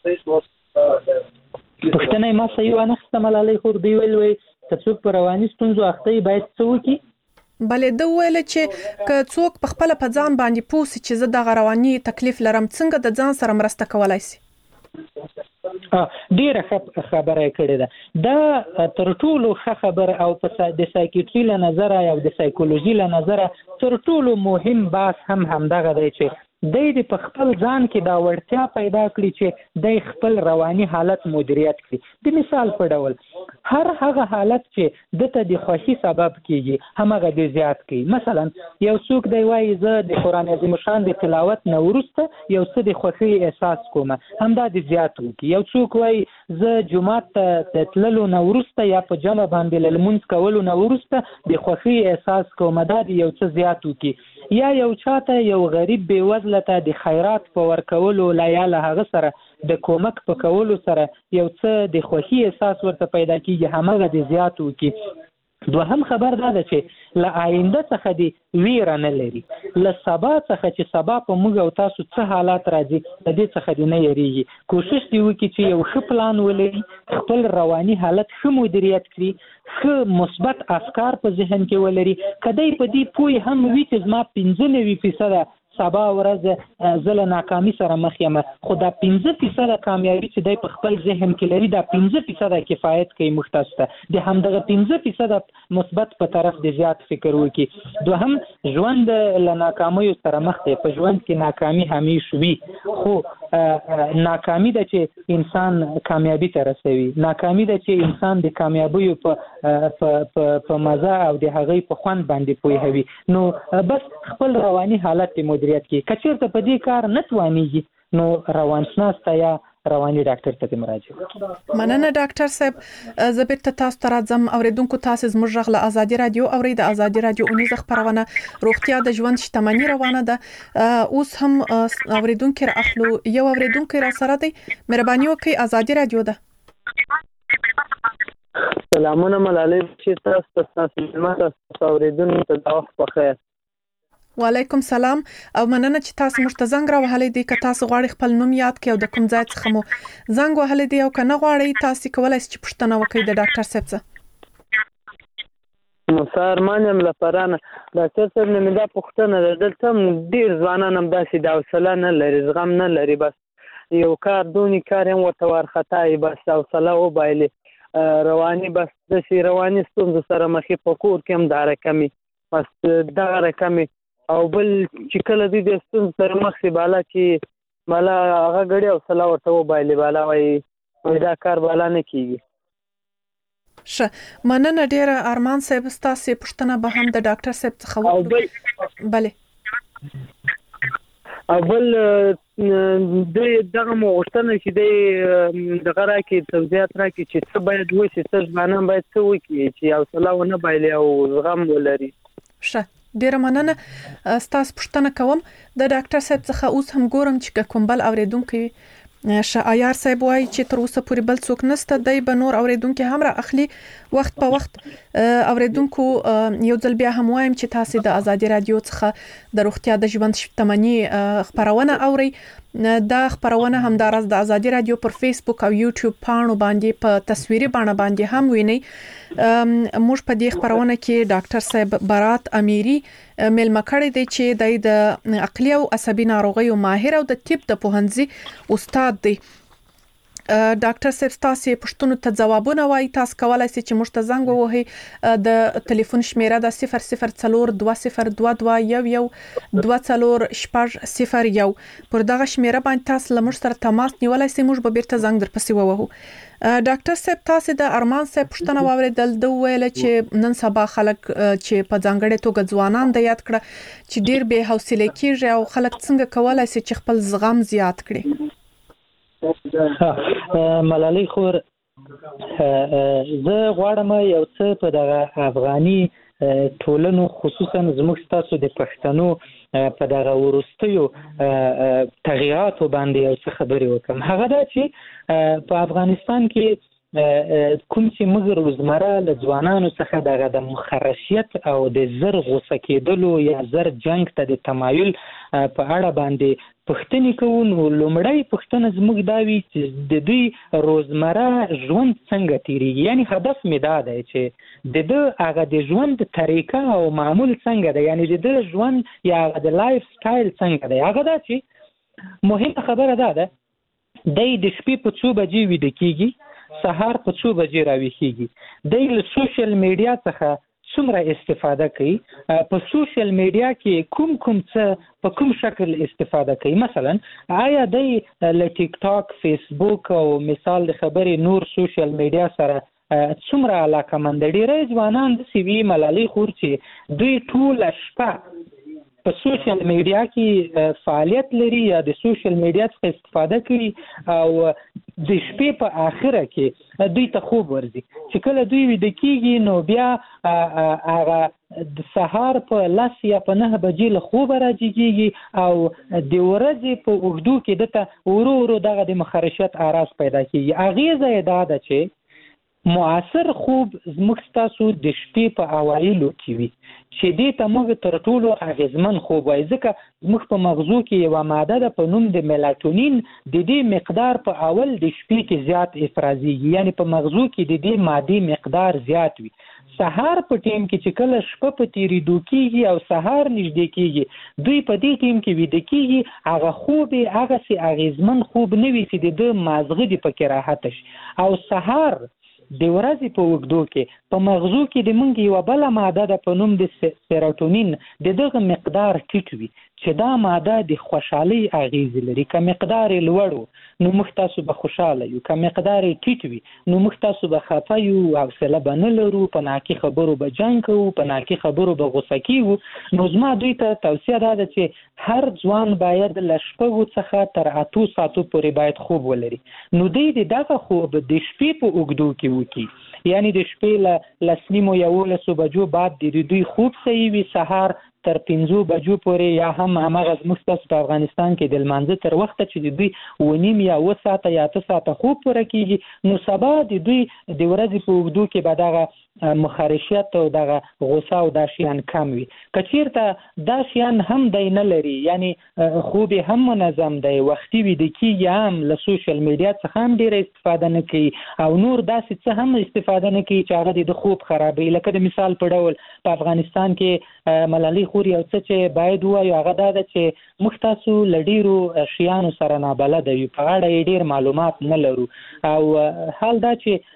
پوښتنه ما صحیح ونه خسته ملالۍ خور دی ویل وي که څوک په رواني ستونزو اخته باید څه وکړي؟ بلې ده ویل چې که څوک په خپل په ځان باندې پوه سي چې زه د رواني تکلیف لرم څنګه د ځان سره مرسته کولای سي؟ ډیره خبره کړې ده. دا تر ټولو ښه خبره او د سایکیټري له نظره او د سایکولوژي له نظره تر ټولو مهم بحث هم همدغه دی چې دی د په خپل ځان کې دا وړتیا پیدا کړي چې دی خپل رواني حالت مدیریت کړي. د مثال په ډول هر هغه حالت چې دته د خوښي سبب کیږي همغه د زیات کوي. مثلا یو څوک دی وایي زه د قرآن عظیم شان د تلاوت نه وروسته یو څه د خوښي احساس کوم، همدا د زیات وکړي. یو څوک وایي زه جمعات ته تللو نه وروسته یا په جمع باندې لمونځ کولو نه وروسته د خوښي احساس کوم، دا د یو څه زیات وکړي. یا یو چاته یو غریب بې وزله ته د خیرات په ورکولو لا یا له هغه سره د کومک په کولو سره یو څه د خوښي احساس ورته پیدا کیږي، همغه د زیات وکړي. دوهم خبر دا ده چې له آینده څخه دی ویره نه لري، له سبا څخه چې سبا په موږ او تاسو څه حالات راځي د دې څخه دی نه یریږي. کوشش دی وکړي چې یو ښه پلان ولري، خپل رواني حالت ښه مدیریت کړي، ښه مثبت افکار په ذهن کې ولري. کدی په دې پوی هم وي چې زما پنځه نوي فیصده سبا ورځ زه له ناکامي سره مخ یم، خو دا پنځه فیصده کامیابي چې دی په خپل ذهن کې لري دا پنځه فیصده کفایت کوي موږ تاسو ته. د همدغه پنځه فیصده مثبت په طرف د زیات فکر وکړي. دوهم ژوند له ناکامیو سره مخ دی، په ژوند کې ناکامي همیشه وي، خو ناکامي ده چې انسان کامیابی ته رسوي، ناکامي ده چې انسان د کامیابیو په په مزه او د هغې په خوند باندې پوهوي. نو بس خپل رواني حالت مدیریت کی کچیرته په دې کار نه توانیږي نو روانشناس ته یا رواني ډاکټر ته مراجعه وکړئ. مننه ډاکټر صاحب. زه بیرته تاسو ته راځم. اوریدونکو تاسو زموږ غږ له آزادي رادیو اوري. د آزادي رادیو اونیزه خبرونه روغتیا د ژوند شتمنۍ روانه ده. اوس هم اوریدونکو را اخلو. یو اوریدونکو را سره دی. مهرباني وکړئ، آزادي رادیو ده. سلامونه ملالۍ، چې تاسو تاسو تاسو اوریدونکو ته د وخت بخیر. وعلیکم سلام او مننه چې تاسو موږ ته زنګ راوهلی دی. که تاسو غواړئ خپل نوم یاد کړئ او د کوم ځای څخه مو زنګ وهلی دی او که نه غواړئ تاسو کولای شئ چې پوښتنه وکړئ د ډاکټر صاحب څخه. نو سار مانم لپاره ډاکټر صاحب نه دا پوښتنه ده، دلته ډیر ځوانان هم داسې د حوصله نه لري، زغم نه لري، بس یو کار دونی کار هم ورته وارخطایي، بس حوصله وبایلي، رواني بس داسې رواني ستونزو سره مخې په کور کې هم دا رقمي، بس دغه رقمي. او بل چې کله دوی د ستونزو سره مخ شي بالا چې بالا هغه غړي حوصله ورته وبایلي، بالا وایي دا کار بالا نه کېږي. ښه، مننه ډیره. ارمان صاحب ستاسو پوښتنه به هم د ډاکټر صاحب څخه وکړو. بله. او بل دوی دغه مو غوښتنه چې دی دغه راکړي توضیحات راکړي چې څه باید وشي، څه ځوانان باید څه وکړي چې حوصله ونه بایلي او زغم ولري. ښه، ډیره مننه. ستاسو پوښتنه کوم د ډاکټر صاحب څخه. اوس هم ګورم چې کوم بل اوریدونکو شایار صاحب وایي چې تر اوسه پورې بل څوک نشته، دی به نور اوریدونکو هم را اخلي وخت په وخت. اوریدونکو یو ځل بیا هم وایم چې تاسو د آزادي رادیو څخه د روغتیا د ژوند شتمنۍ خبرونه اوري. دا خبرونه هم د راز د آزادي رادیو پر فیسبوک او یوټیوب پاڼو باندې په تصویري بڼه باندې هم ویني. موږ په دې خبرونه کې ډاکټر صاحب برات امیری ملما کړی دی چې د عقلي او عصبي ناروغیو ماهر او د طب د پوهنځي استاد دی. ډاکټر صاحب تاسو پښتون ته ځوابونه وایي. تاسو کولای شئ چې موږ ته زنګ ووهئ. د ټلیفون شمیره د صفر صفر څلور دوه صفر دوه دوه یو یو دوه څلور شپږ صفر یو پر دغه شمیره باندې تاسو له موږ سره تماس نیولای شئ. موږ به بیرته زنګ درپسې ووهو. ډاکټر صاحب تاسو د ارمان صاحب پښتنه واوریدل، د ویل چې نن سبا خلک چې په ځانګړې توګه ځوانان د یاد کړه چې ډیر به حوصله کیږي او خلک څنګه کولای شي چې خپل زغم زیات کړي. ملالۍ خور زه غواړم یو څه په دغه افغاني ټولنو خصوصا زموږ تاسو د پښتنو په دغه ورستیو تغییراتو باندې یو څه خبرې وکړم. هغه دا چې په افغانستان کې کوم چې موږ روزمره له ځوانانو څخه دغه د مخرشیت او د زر غوسه کېدلو یا زر جنگ ته د تمایل په اړه باندې پوښتنې کوو، نو لومړی پوښتنه زموږ دا وي چې د دوی روزمره ژوند څنګه تیریږي. یعنی هدف مې دا دی چې د ده هغه د ژوند طریقه او معمول څنګه دی، یعنی د ده ژوند یا هغه د لایف سټایل څنګه دی. هغه دا چې مهمه خبره دا ده دی د شپې په څو بجې ویده کېږي، سهار په څو بجې راویښېږي، دی له سوشل میډیا څخه څومره استفاده کوي، په سوشل میډیا کې کوم کوم څه په کوم شکل استفاده کوي. مثلا آیا دی له ټیک ټاک، فیسبوک او مثال د خبرې نور سوشل میډیا سره څومره علاقه مند دي؟ ډېری ځوانان داسې وي ملالۍ خور چې دوی ټوله شپه په سوشل میډیا کې فعالیت لري یا د سوشل میډیا څخه استفاده کوي او د شپې په آخره کې دوی ته خوب ورځي. چې کله دوی ویده کېږي نو بیا هغه د سهار په لس یا په نهه بجې له خوبه راجګېږي او د ورځې په اوږدو کې دته ورو ورو دغه د مخرشیت اعراض پیدا کېږي. اغېزه یې دا ده چې معاصر خوب زموږ ستاسو د شپې په اوایلو کې وي چې دې ته موږ تر ټولو اغېزمن خوب وایي، ځکه زموږ په مغزو کې یوه ماده ده په نوم د میلاټونین، د دې مقدار په اول د شپې کې زیات افرازیږي، یعنی په مغزو کې د دې مادې مقدار زیات وي. سهار په ټیم کې چې کله شپه په تیریدو کېږي او سهار نږدې کېږي، دوی په دې ټیم کې ویده کېږي، هغه خوب یې هغسې اغېزمن خوب نه وي چې د ده مازغه دې پکې راحته شي. او سهار د ورځې په اوږدو کې په مغزو کې د موږ یوه بله ماده ده په نوم د سیروټونین، د دغه مقدار ټیټ وي چې دا ماده د خوشحالۍ اغېزې لري. که مقدار یې لوړ و نو موږ تاسو به خوشحاله یو، که مقدار یې ټیټ وي نو موږ تاسو به خفه یو، حوصله به نه لرو، په ناکي خبرو به جنګ کوو، په ناکي خبرو به غوسه کېږو. نو زما دوی ته توصیه دا ده چې هر ځوان باید له شپږو څخه تر اتو ساعتو پورې باید خوب ولري. نو دوی د دغه خوب د شپې په اوږدو کې وکړي، یعنی د شپې له لس نیمو یولسو بجو بعد د دوی خوب صحیح وي، سهار تر پنځو بجو پورې، یا هم هماغه زموږ ستاسو په افغانستان کې د لمانځه تر وخته چې د دوی اوه نیم یا اوه ساعته یا اته ساعته خوب پوره کېږي، نو سبا د دوی د ورځې په اوږدو کې به دغه مخارشیت او دغه غوسه او دا شیان کم وي. که چېرته دا شیان هم دی نه لري، یعنی خوب هم منظم دی، وختي ویده کېږي، هم له سوشل میډیا څخه هم ډېره استفاده نه کوي او نور داسې څه هم استفاده نه کوي چې هغه د خوب خرابوي. لکه د مثال په ډول په افغانستان کې ملالۍ خور یو څه چې باید ووایو هغه دا ده چې موږ تاسو له ډېرو شیانو سره نابلده یو، په اړه یې ډېر معلومات نه لرو. او حال دا چې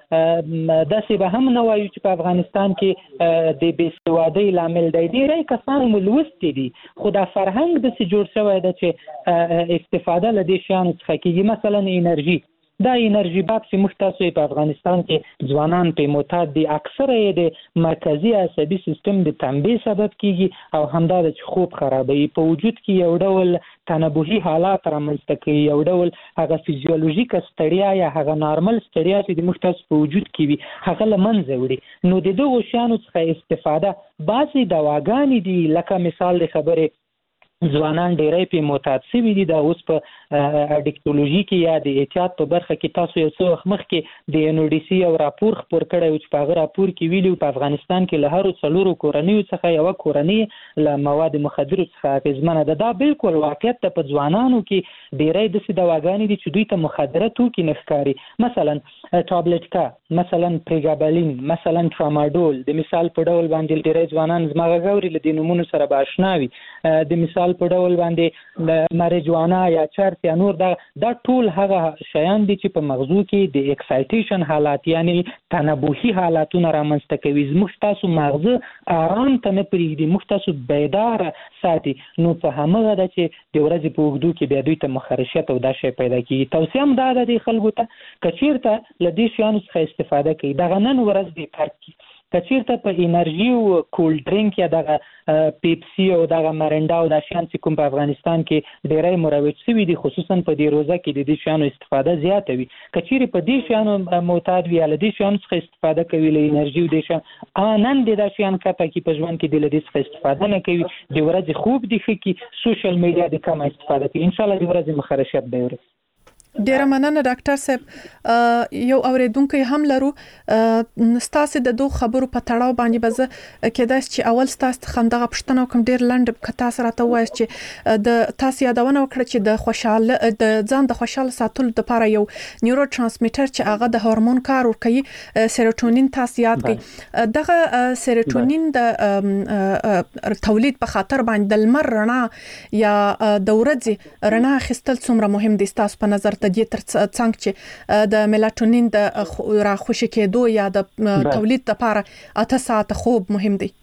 داسې به هم نه وایو چې په افغانستان کې د بېسوادۍ لامل دی، ډېری کسان مو لوستي دي، خو دا فرهنګ داسې جوړ شوی ده چې استفاده له دې شیانو څخه کېږي. مثلا انرژي، دا انرژي باب چې موږ تاسو په افغانستان کې ځوانان په معتاد دي، اکثره یې د مرکزي عصبي سیستم د تنبیه سبب کېږي او همدا ده چې خوب خرابوي. په وجود کې یو ډول تنبهي حالات رامنځته کوي، یو ډول هغه فیزیولوژیکه ستړیا یا هغه نارمل ستړیا چې د موږ تاسو په وجود کې وي هغه له منځه وړي. نو د دغو شیانو څخه استفاده، بعضې دواګانې دي، لکه مثال د خبرې ځوانان ډېری پې معتاد شوي دي. دا اوس په اډیکټولوژي کې یا د احتیاط په برخه کې تاسو یو څه وخت مخکې د ان او ډي سي یو راپور خپور کړی و چې په هغه راپور کې ویلي په افغانستان کې له هرو څلورو کورنیو څخه یوه کورنۍ له مواد مخدرو څخه اغېزمنه ده. دا بالکل واقعیت ده. په ځوانانو کې ډېری داسې دواګانې دي چې دوی ته مخدره توکي نه ښکاري، مثلا ټابلیټکا، مثلا پریګابلین، مثلا ټراماډول. د مثال په ډول باندې ډېری ځوانان زما غږ اوري، له دې نومونو سره به اشنا وي. د مثال په ډول باندې مریجوانا یا چرس یا نور، دا دا ټول هغه شیان دي چې په مغزو کې د اکسایټیشن حالات یعنی تنبهي حالاتونه رامنځته کوي. زموږ تاسو مغزه آرام ته نه پرېږدي، موږ تاسو بیداره ساتي. نو په همغه ده چې د ورځې په اوږدو کې بیا دوی ته مخارشیت او دا شی پیدا کېږي. توصیه هم دا ده د خلکو ته که چېرته له دې شیانو څخه استفاده کوي، دغه نن ورځ د فرق کړي. که چېرته په انرژي او کولډ ډرینک یا دغه پیپسي او دغه مرنډا او دا شیان چې کوم په افغانستان کې ډېری مروج شوي دي، خصوصا په دې روزه کې د دې شیانو استفاده زیاته وي. که چېرې په دې شیانو معتاد وي یا له دې شیانو څخه استفاده کوي، له انرژي او دې شیان نن د دا شیان کته کې په ژوند کې د له دې څخه استفاده نه کوي، د ورځې خوب دې ښه کړي، سوشل میډیا د کمه استفاده کوي، انشاءالله د ورځې مخارشیت به ورسي. ډیره مننه ډاکټر صاحب. یو اوریدونکو هم لرو، ستاسو د دوه خبرو په تړاو باندې به زه کېدای چې اول ستاسو خندغه پښتنه کوم ډیر لنډ کتا سره ته وایي چې د تاسو یادونه وکړه چې د خوشاله د ځان د خوشاله ساتلو لپاره یو نیورو ترانسمیټر چې هغه د هورمون کار ورکوي، سیروټونین تاسو یاد کړئ. دغه سیروټونین د تولید په خاطر باندې د لمر رڼا یا د ورځې رڼا اخیستل څومره مهم دي تاسو په نظر؟ د دې تر څنګ چې د میلاټونین د راخوشي کېدو یا د تولید لپاره اته ساعته خوب مهم دی.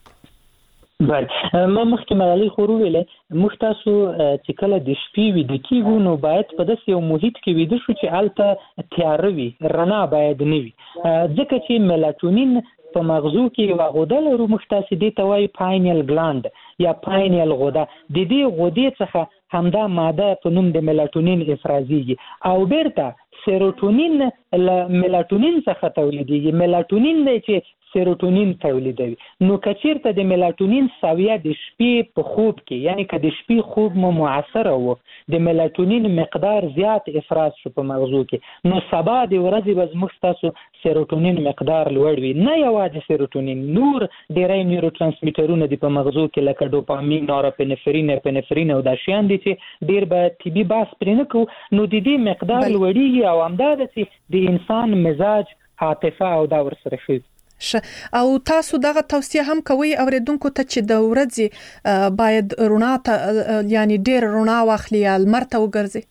بله، ما مخکې ملالۍ خور وویلې موږ تاسو چې کله د شپې ویده کېږو نو باید په داسې یو محیط کې ویده شو چې هلته تیاره وي، رڼا باید نه وي، ځکه چې میلاټونین په مغزو کې یوه غده لرو، موږ تاسې دې ته وایو پاینل ګلاند یا پاینل غده. د دې غدې څخه همدا ماده په نوم د میلاټونین افرازیږي او بیرته سیروټونین له میلاټونین څخه تولیدېږي. میلاټونین دی چې سیروټونین تولیدوي. نو کچیرته د میلاټونین سویه د شپې په خوب کې، یعنی که د شپې خوب مو معاصره و، د میلاټونین مقدار زیات افراز شو په مغزو کې، نو سبا د ورځې به زموږ ستاسو سیروټونین مقدار لوړ وي. نه یوازې سیروټونین، نور ډېری نیورو ترانسمیټرونه دي په مغزو کې، لکه ډوپامین، نورپینفرین، اپینفرین او دا شیان دي چې ډېر به طبي بحث پرې نه کوو. نو د دې مقدار لوړېږي او همدا ده چې د انسان مزاج، عاطفه او دا ورسره ښه. او تاسو دغه توصیه هم کوي اوریدونکو ته چې د ورځې باید رڼا ته یعنی ډېر رڼا واخلي یا لمر ته وګرځي؟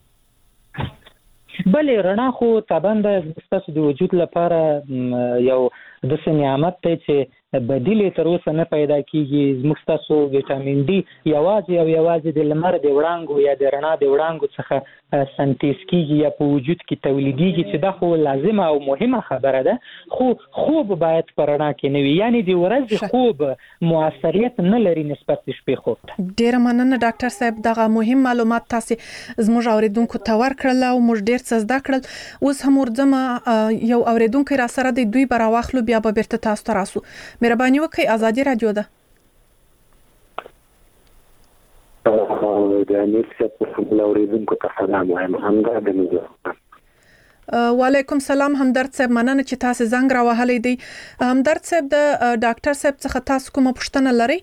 بلې رڼا خو طبعا د ستاسو د وجود لپاره یو داسې نعمت دی چې بدیلې تر اوسه نه پیدا کیږي. زموږ ستاسو ویټامین ډي یوازې او یوازې د لمر د وړانګو یا د رڼا د وړانګو څخه سنتیز کیږي یا په وجود کې تولیدېږي، چې دا خو لازمه او مهمه خبره ده. خو خوب باید په رڼا کې نه وي، یعنی د ورځې خوب موثریت نه لري نسبت د شپې خوب ته. ډېره مننه ډاکټر صاحب، دغه مهم معلومات تاسو زموږ اوریدونکو ته ورکړل او موږ ډېر څه زده کړل. اوس هم ورځم یو اوریدونکو را سره د دوی برا واخلو، بیا به بیرته تاسو ته راسو. مهرباني وکړئ، ازادي رادیو ده. د امیر صاحب په اوریدونکو ته سلام وایم. همدرد نظر. وعلیکم سلام همدرد صاحب، مننه چې تاسو زنګ را وهلی دی. همدرد صاحب، د ډاکټر صاحب څخه تاسو کومه پوښتنه لرئ؟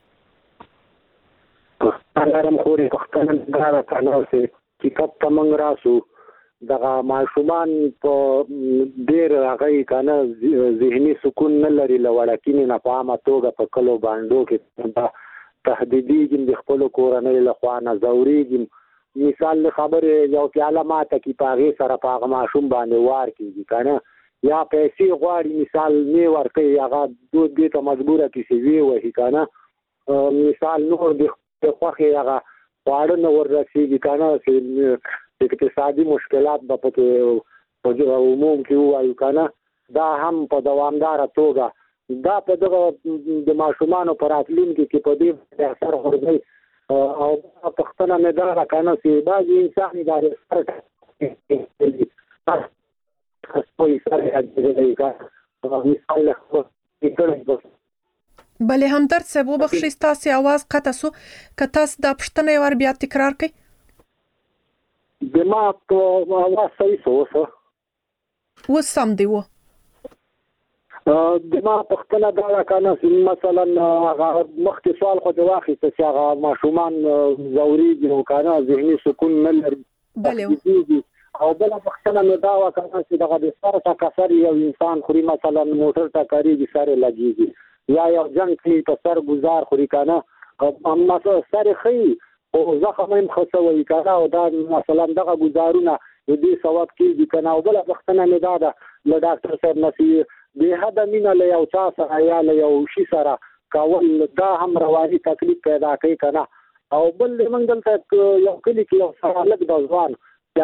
پوښتنه لرم، خو پوښتنه دا ده چې حقیقت ته موږ راسو دغه ماشومان په ډېر هغه کنه ذهني سکون نه لري، له وړکینې نه په عامه توګه په کلو باندو کې تهدیدېږي، د خپلو کورنۍ له خوا نه ځورېږي. مثال د خبرې یو پیاله ماته کې په هغې سره په هغه ماشوم باندې وار کېږي که نه، یا پیسې غواړي مثال نه ورکوي، هغه دود دې ته مجبوره کړي چې ویې وهي که نه. مثال نور د خوښې هغه خواړه نه وررسېږي که نه، چې اقتصادي مشکلات به په عموم کې ووایو که نه، دا هم په دوامداره توګه دا په دغه د ماشومانو په راتلونکي کې په دې اثر غورځوي. او پوښتنه مې دا ده که نه چې بعضې انسان دا بلې همدرد صاحب وبخښئ، ستاسې اواز قطع سو، که تاسو دا پوښتنه یو وار بیا تکرار کړئ. زما په اواز صحیح سو اوس اوس سم دی و. دما پښتنه دا ده که نه چې مثلا هغه مخکې سوال خو دې واخیسته چې هغه ماشومان ځورېږي او که نه ذهني سکون نه لري. او بله پښتنه مې دا وه که نه چې دغه د سر ټکه سر یو انسان خوري، مثلا موټر ټکرېږي سر یې لګېږي، یا یو جنګ کوي په سر ګزار خوري که نه، سر یې ښه خو زخم هم ښه شوی که نه، او دا مثلا دغه ګزارونه د دې سبب کېږي که نه. او بله پښتنه مې دا ده له ډاکټر صاحب نه چې بې حده مینه له یو چا سره یا له یو شي سره کول دا هم رواني تکلیف پیدا کوي که نه. او بل موږ دلته یو کلي کې یو سره هلک د ځوان چې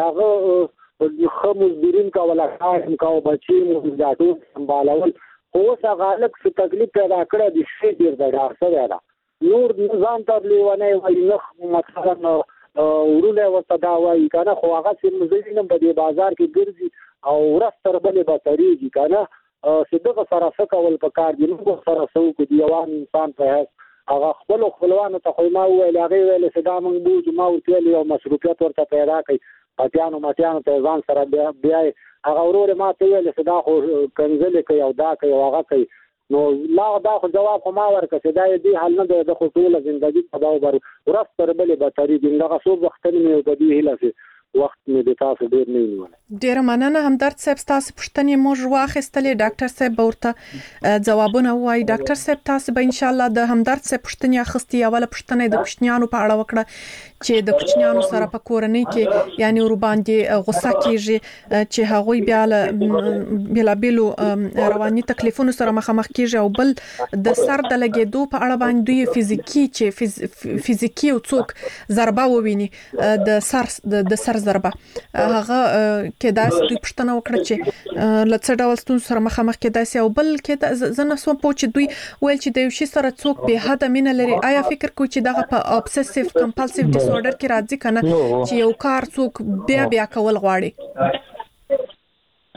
هغه ښه مزدورین کوله، کار هم کوه، بچي یې دا ټول سنبالول، خو اوس هغه هلک څه تکلیف پیدا کړی د شپې ډېر د ډار شوی ده. نور ځان ته لیونی وایي، نه مثلا ورونه ورته دا وایي که نه، خو هغه چې زه وینم په دې بازار کې ګرځي او ورځ تر بلې به تېرېږي که نه، چې دغه سره څه کول پکار دي. موږ سره څه وکړو د یو عام انسان په حیث، هغه خپلو خپلوانو ته خو ما وویل، هغې ویلې چې دا موږ بوځو، ما ورته ویل یو مصروفیت ورته پیدا کړئ، پټیانو مټیانو ته ځان سره بیایي. هغه ورور یې ما ته ویل چې دا خو کنځلې کوي او دا کوي او هغه کوي. نو لا دا خو جواب خو ما ورکړه چې دا یې دې حل نه دی، د خو ټوله زندګي تباه وبر ورځ تر بلې به تېرېږي. دغه څو وختونه مې په دې هیله چې وخت مې د تاسو ډېر نه ونیولی. ډېره مننه همدرد صاحب، ستاسو پوښتنې موږ واخیستلې، ډاکټر صاحب به ورته ځوابونه ووایي. ډاکټر صاحب، تاسو به انشاءالله د همدرد صاحب پوښتنې اخیستې. اوله پوښتنه یې د کوچنیانو په اړه وکړه چې د کوچنیانو سره په کورنۍ کې یعنی ور باندې غوسه کېږي چې هغوی بیا له بېلابېلو رواني تکلیفونو سره مخامخ کېږي، او بل د سر د لګېدو په اړه باندې دوی فزیکي چې فزیکي او څوک ضربه وویني د سر د سر ضربه، هغه کېدای شي دوی پوښتنه وکړه چې له څه ډول ستونزو سره مخامخ کېدای شي. او بل کې زه نه سوم پوه چې دوی ویل چې د یو شي سره څوک بې حده مینه لري، آیا فکر کوي چې دغه په ابسیسیو کمپلسیو ډیسورډر کې راځي که نه، چې یو کار څوک بیا بیا کول غواړي؟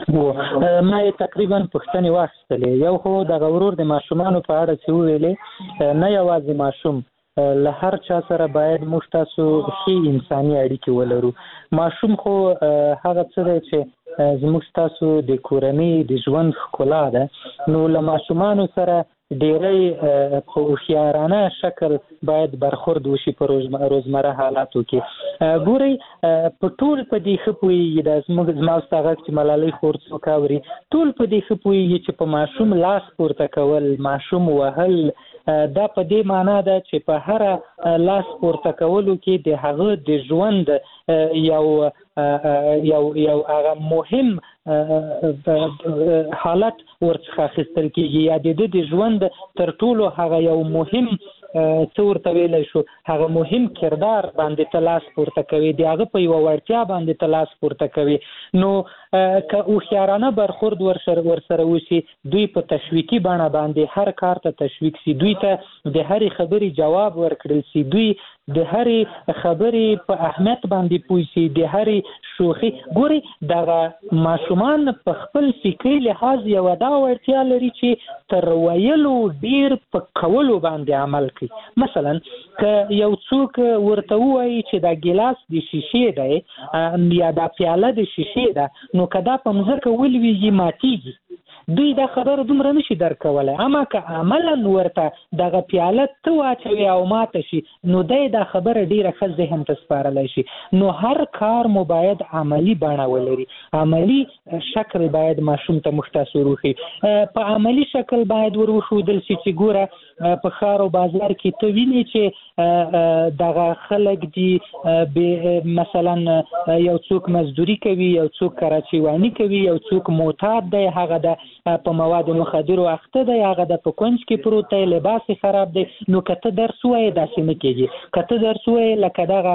ما تقریبا پښتنې واخیستلې. یو خو د غورور د ماشومانو په اړه چې ویلې، نه یوازې ماشوم، له هر چا سره باید موږ تاسو ښې انساني اړیکې ولرو. ماشوم خو هغه څه دی چې زموږ تاسو د کورنۍ د ژوند ښکلا ده، نو له ماشومانو سره ډیری په هوښیارانه شکل باید برخورد وشي په روزمره حالاتو کې. ګورئ په ټول په دې ښه پوهېږي، دا زموږ زما ستا غږ چې ملالۍ خور څوک اوري، ټول په دې ښه پوهېږي چې په ماشوم لاس پورته کول، ماشوم وهل، دا په دې معنا ده چې په هر لاس پورته کولو کې د هغه د ژوند یو یو یو هغه مهم حالت ورڅخه اخیستل کېږي، یا د د ژوند تر ټولو هغه یو مهم څه ورته ویلی شو، هغه مهم کردار باندې ته لاس پورته کوي، د هغه په یوه وړتیا باندې ته لاس پورته کوي. نو که هوښیارانه برخورد ورسره وشي، دوی په تشویقي بڼه باندې هر کار ته تشویق سي، دوی ته د هرې خبرې جواب ورکړل سي، دوی د هرې خبرې په اهمیت باندې پوه سي، د هرې شوخي. ګوري دغه ماشومان په خپل فکري لحاظ یوه دا وړتیا لري چې تر ویلو ډیر په کولو باندې عمل کوي. مثلا که یو څوک ورته ووایي چې دا ګیلاس د شیشې دی یا دا پیاله د شیشې ده، نو که دا په مځکه ولویږي ماتیږي، دوی دا خبره دومره نشي درک کولی. اما که عملا ورته دغه پیاله ته واچوي او ماته شي، نو دی دا خبره ډیره ښه ذهن ته سپارلی شي. نو هر کار مو باید عملی بڼه ولري، عملی شکل باید ماشوم ته موږ تاسو وروښي. په عملی شکل باید ور وښودل شي چې ګوره په ښار او بازار کې ته وینې چې دغه خلک دي، مثلا یو څوک مزدوري کوي، یو څوک کراچیواني کوي، یو څوک معتاد دی، هغه د په مواد مخدرو اخته دی، هغه د په کونج کې پروت دی، لباس یې خراب دی. نو که ته درس ووایې داسې نه کېږي، که ته درس ووایې لکه دغه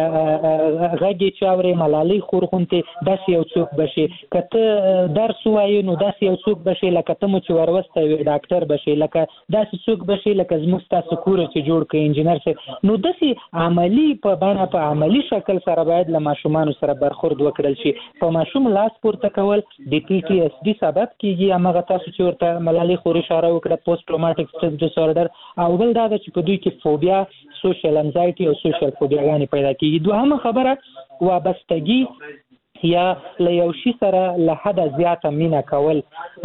غږ یې چې اورې ملالۍ خور غوندې داسې یو څوک به شي، که ته درس ووایې نو داسې یو څوک به شي لکه ته مو چې وروسته وې ډاکټر به شي، لکه داسې څوک به شي لکه زموږ ستاسو کوره چې جوړ کړي انجینر صاحب. نو داسې عملي په بڼه په عملي شکل سره باید له ماشومانو سره برخورد وکړل شي. په ماشوم لاس پورته کول د پی ټي اس ډي سبب کېږي، همغه تاسو چې ورته ملالۍ خور اشاره وکړه، پوسټ ټروماټیک سټرس ډس اوردر، او بل دا ده چې په دوی کې فوبیا، سوشل انزایټي او سوشل فوبیاګانې پیدا کېږي. دوهمه خبره وابستګي یا له یو شي سره له حده زیاته مینه کول.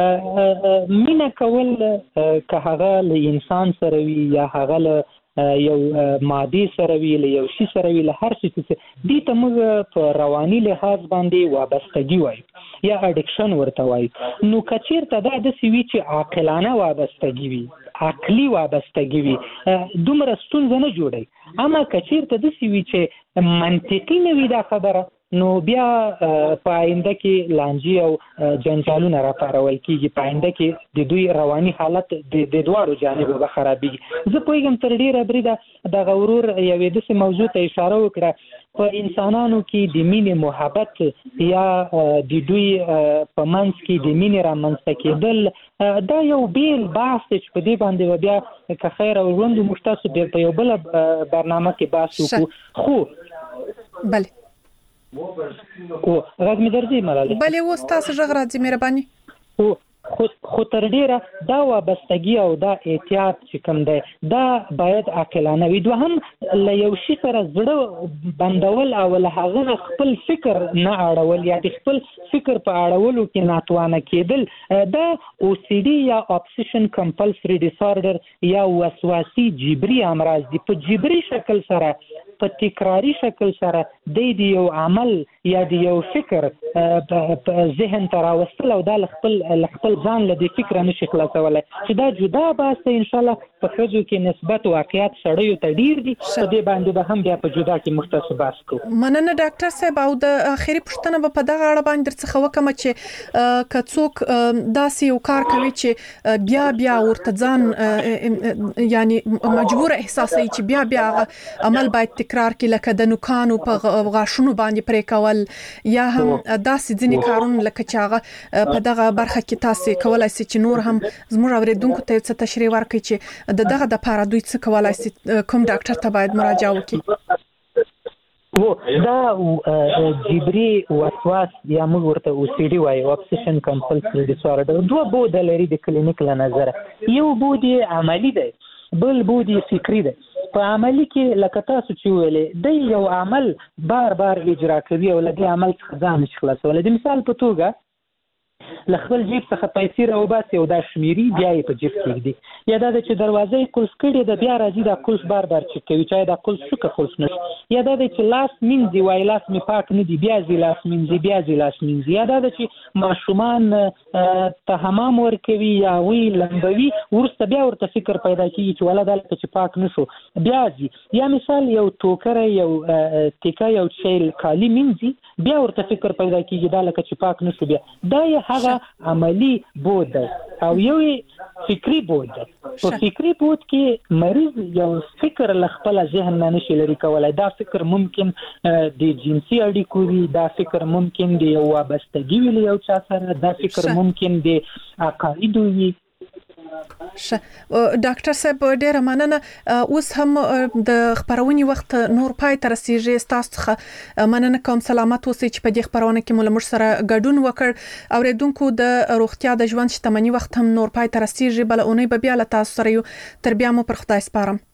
مینه کول که هغه له انسان سره وي یا هغه له یو مادي سره وي، له یو شي سره وي، له هر شي څه، دې ته موږ په رواني لحاظ باندې وابستګي وایو یا اډکشن ورته وایو. نو که چېرته دا داسې وي چې عاقلانه وابستګي وي، عقلي وابستګي وي، دومره ستونزه نه جوړوي. اما که چېرته داسې وي چې منطقي نه وي دا خبره، نو بیا په آینده کې لانجې او جنجالونه راپارول کېږي، په آینده کې د دوی رواني حالت د دواړو جانبو به خرابېږي. زه پوهېږم تر ډېره بریده دغه ورور یوې داسې موضوع ته اشاره وکړه، په انسانانو کې د مینې محبت یا د دوی په منځ کې د مینې رامنځته کېدل، دا یو بیل بحث دی چې په دې باندې به بیا که خیر او ژوند موږ تاسو په یو بله برنامه کې بحث وکړو. خو بله او غږ مې درځي ملالۍ؟ بله اوس تاسو غږ راځي، مهرباني. خو خو تر ډیره دا وابستګي او دا احتیاط چې کوم دی دا باید عاقلانه وي. دوهم له یو شي سره زړه بندول او له هغه نه خپل فکر نه اړول یا د خپل فکر په اړولو کې ناتوانه کېدل، دا او سی ډي یا اپسیشن کمپلسري ډیساردر یا وسواسي جبري امراض دي. په جبري شکل سره، په تکراری شکل سره د یو عمل یا د یو فکر په ذهن ته راوستل او دا خپل خپل ځان له دې فکره نشي خلاصولی، چې دا جدا بحث دی. انشاءالله په ښځو کې نسبت واقعیت سړیو ته ډیر دي، په دې باندې به هم بیا په جدا کې مختص بحث کوو. مننه ډاکټر صاحب. او د اخري پوښتنه به په دغه اړه باندې درڅخه وکړم چې که څوک داسې یو کار کوي چې بیا بیا ورته ځان یعنی مجبور احساسوي چې بیا بیا عمل باید تکرار کړي، لکه د نوکانو په غاښونو باندې پرې کول، یا هم داسې ځینې کارونه لکه چې هغه په دغه برخه کې تاسو کولای شئ چې نور هم زموږ اوریدونکو ته څه تشریح ورکړي چې د دغه د لپاره دوی څه کولای شي، کوم ډاکټر ته باید مراجعه وکړي؟ و دا جبري وسواس یا موږ ورته او سي ډي وایو obsession compulsive disorder دوه بود لري د کلینیک له نظر یو بود عملی دی بل بود فکری دی په عملی کې لکه تاسو چې ویلې د یو عمل بار بار اجرا کوي او لدې عمل څخه ځان نشي خلاصولی د مثال په توګه له خپل جیب څخه پیسې راوباسي او دا شمیري بیا یې په جیب کې ږدي یا دا چې دروازه یې قلف کړې ده بیا راځي دا قلف بار بار چک کوي چې دا قلف شو که قلف نشي یا دا چې لاس مینځي وایي لاس مې پاک نه دي بیا ځي لاس مینځي بیا ځي لاس مینځي یا دا چې ماشومان ته حمام ورکوي یا وی لمبوي وروسته بیا ورته فکر پیدا کېږي چې ولا دلته چې پاک نشو بیا ځي یا مثال یو ټوکره یو تیکه یو شی کالي مینځي بیا ورته فکر پیدا کېږي دا لکه چې پاک نشو بیا دا یې هغه عملی بود او یو فکری بود په فکری بود کې مریض یو فکر له خپل ذهن نه نشي لري کولای دا فکر ممکن د جنسي اړیکو وي دا فکر ممکن د یو وابستګي وي یو چا سره دا فکر ممکن د عقاید وي ش ډاکټر صاحب ډیره مننه اوس هم د خبرونې وخت نور پای تر رسیدي تاسو څخه مننه کوم سلامت اوسئ چې په دې خبرونه کې مول مر سره ګډون وکړ اوریدونکو د روغتیا د ژوند شتمنۍ وخت هم نور پای تر رسیدي بل اونۍ به بیا له تاسو سره یو تر بیا مو پر خدای سپارم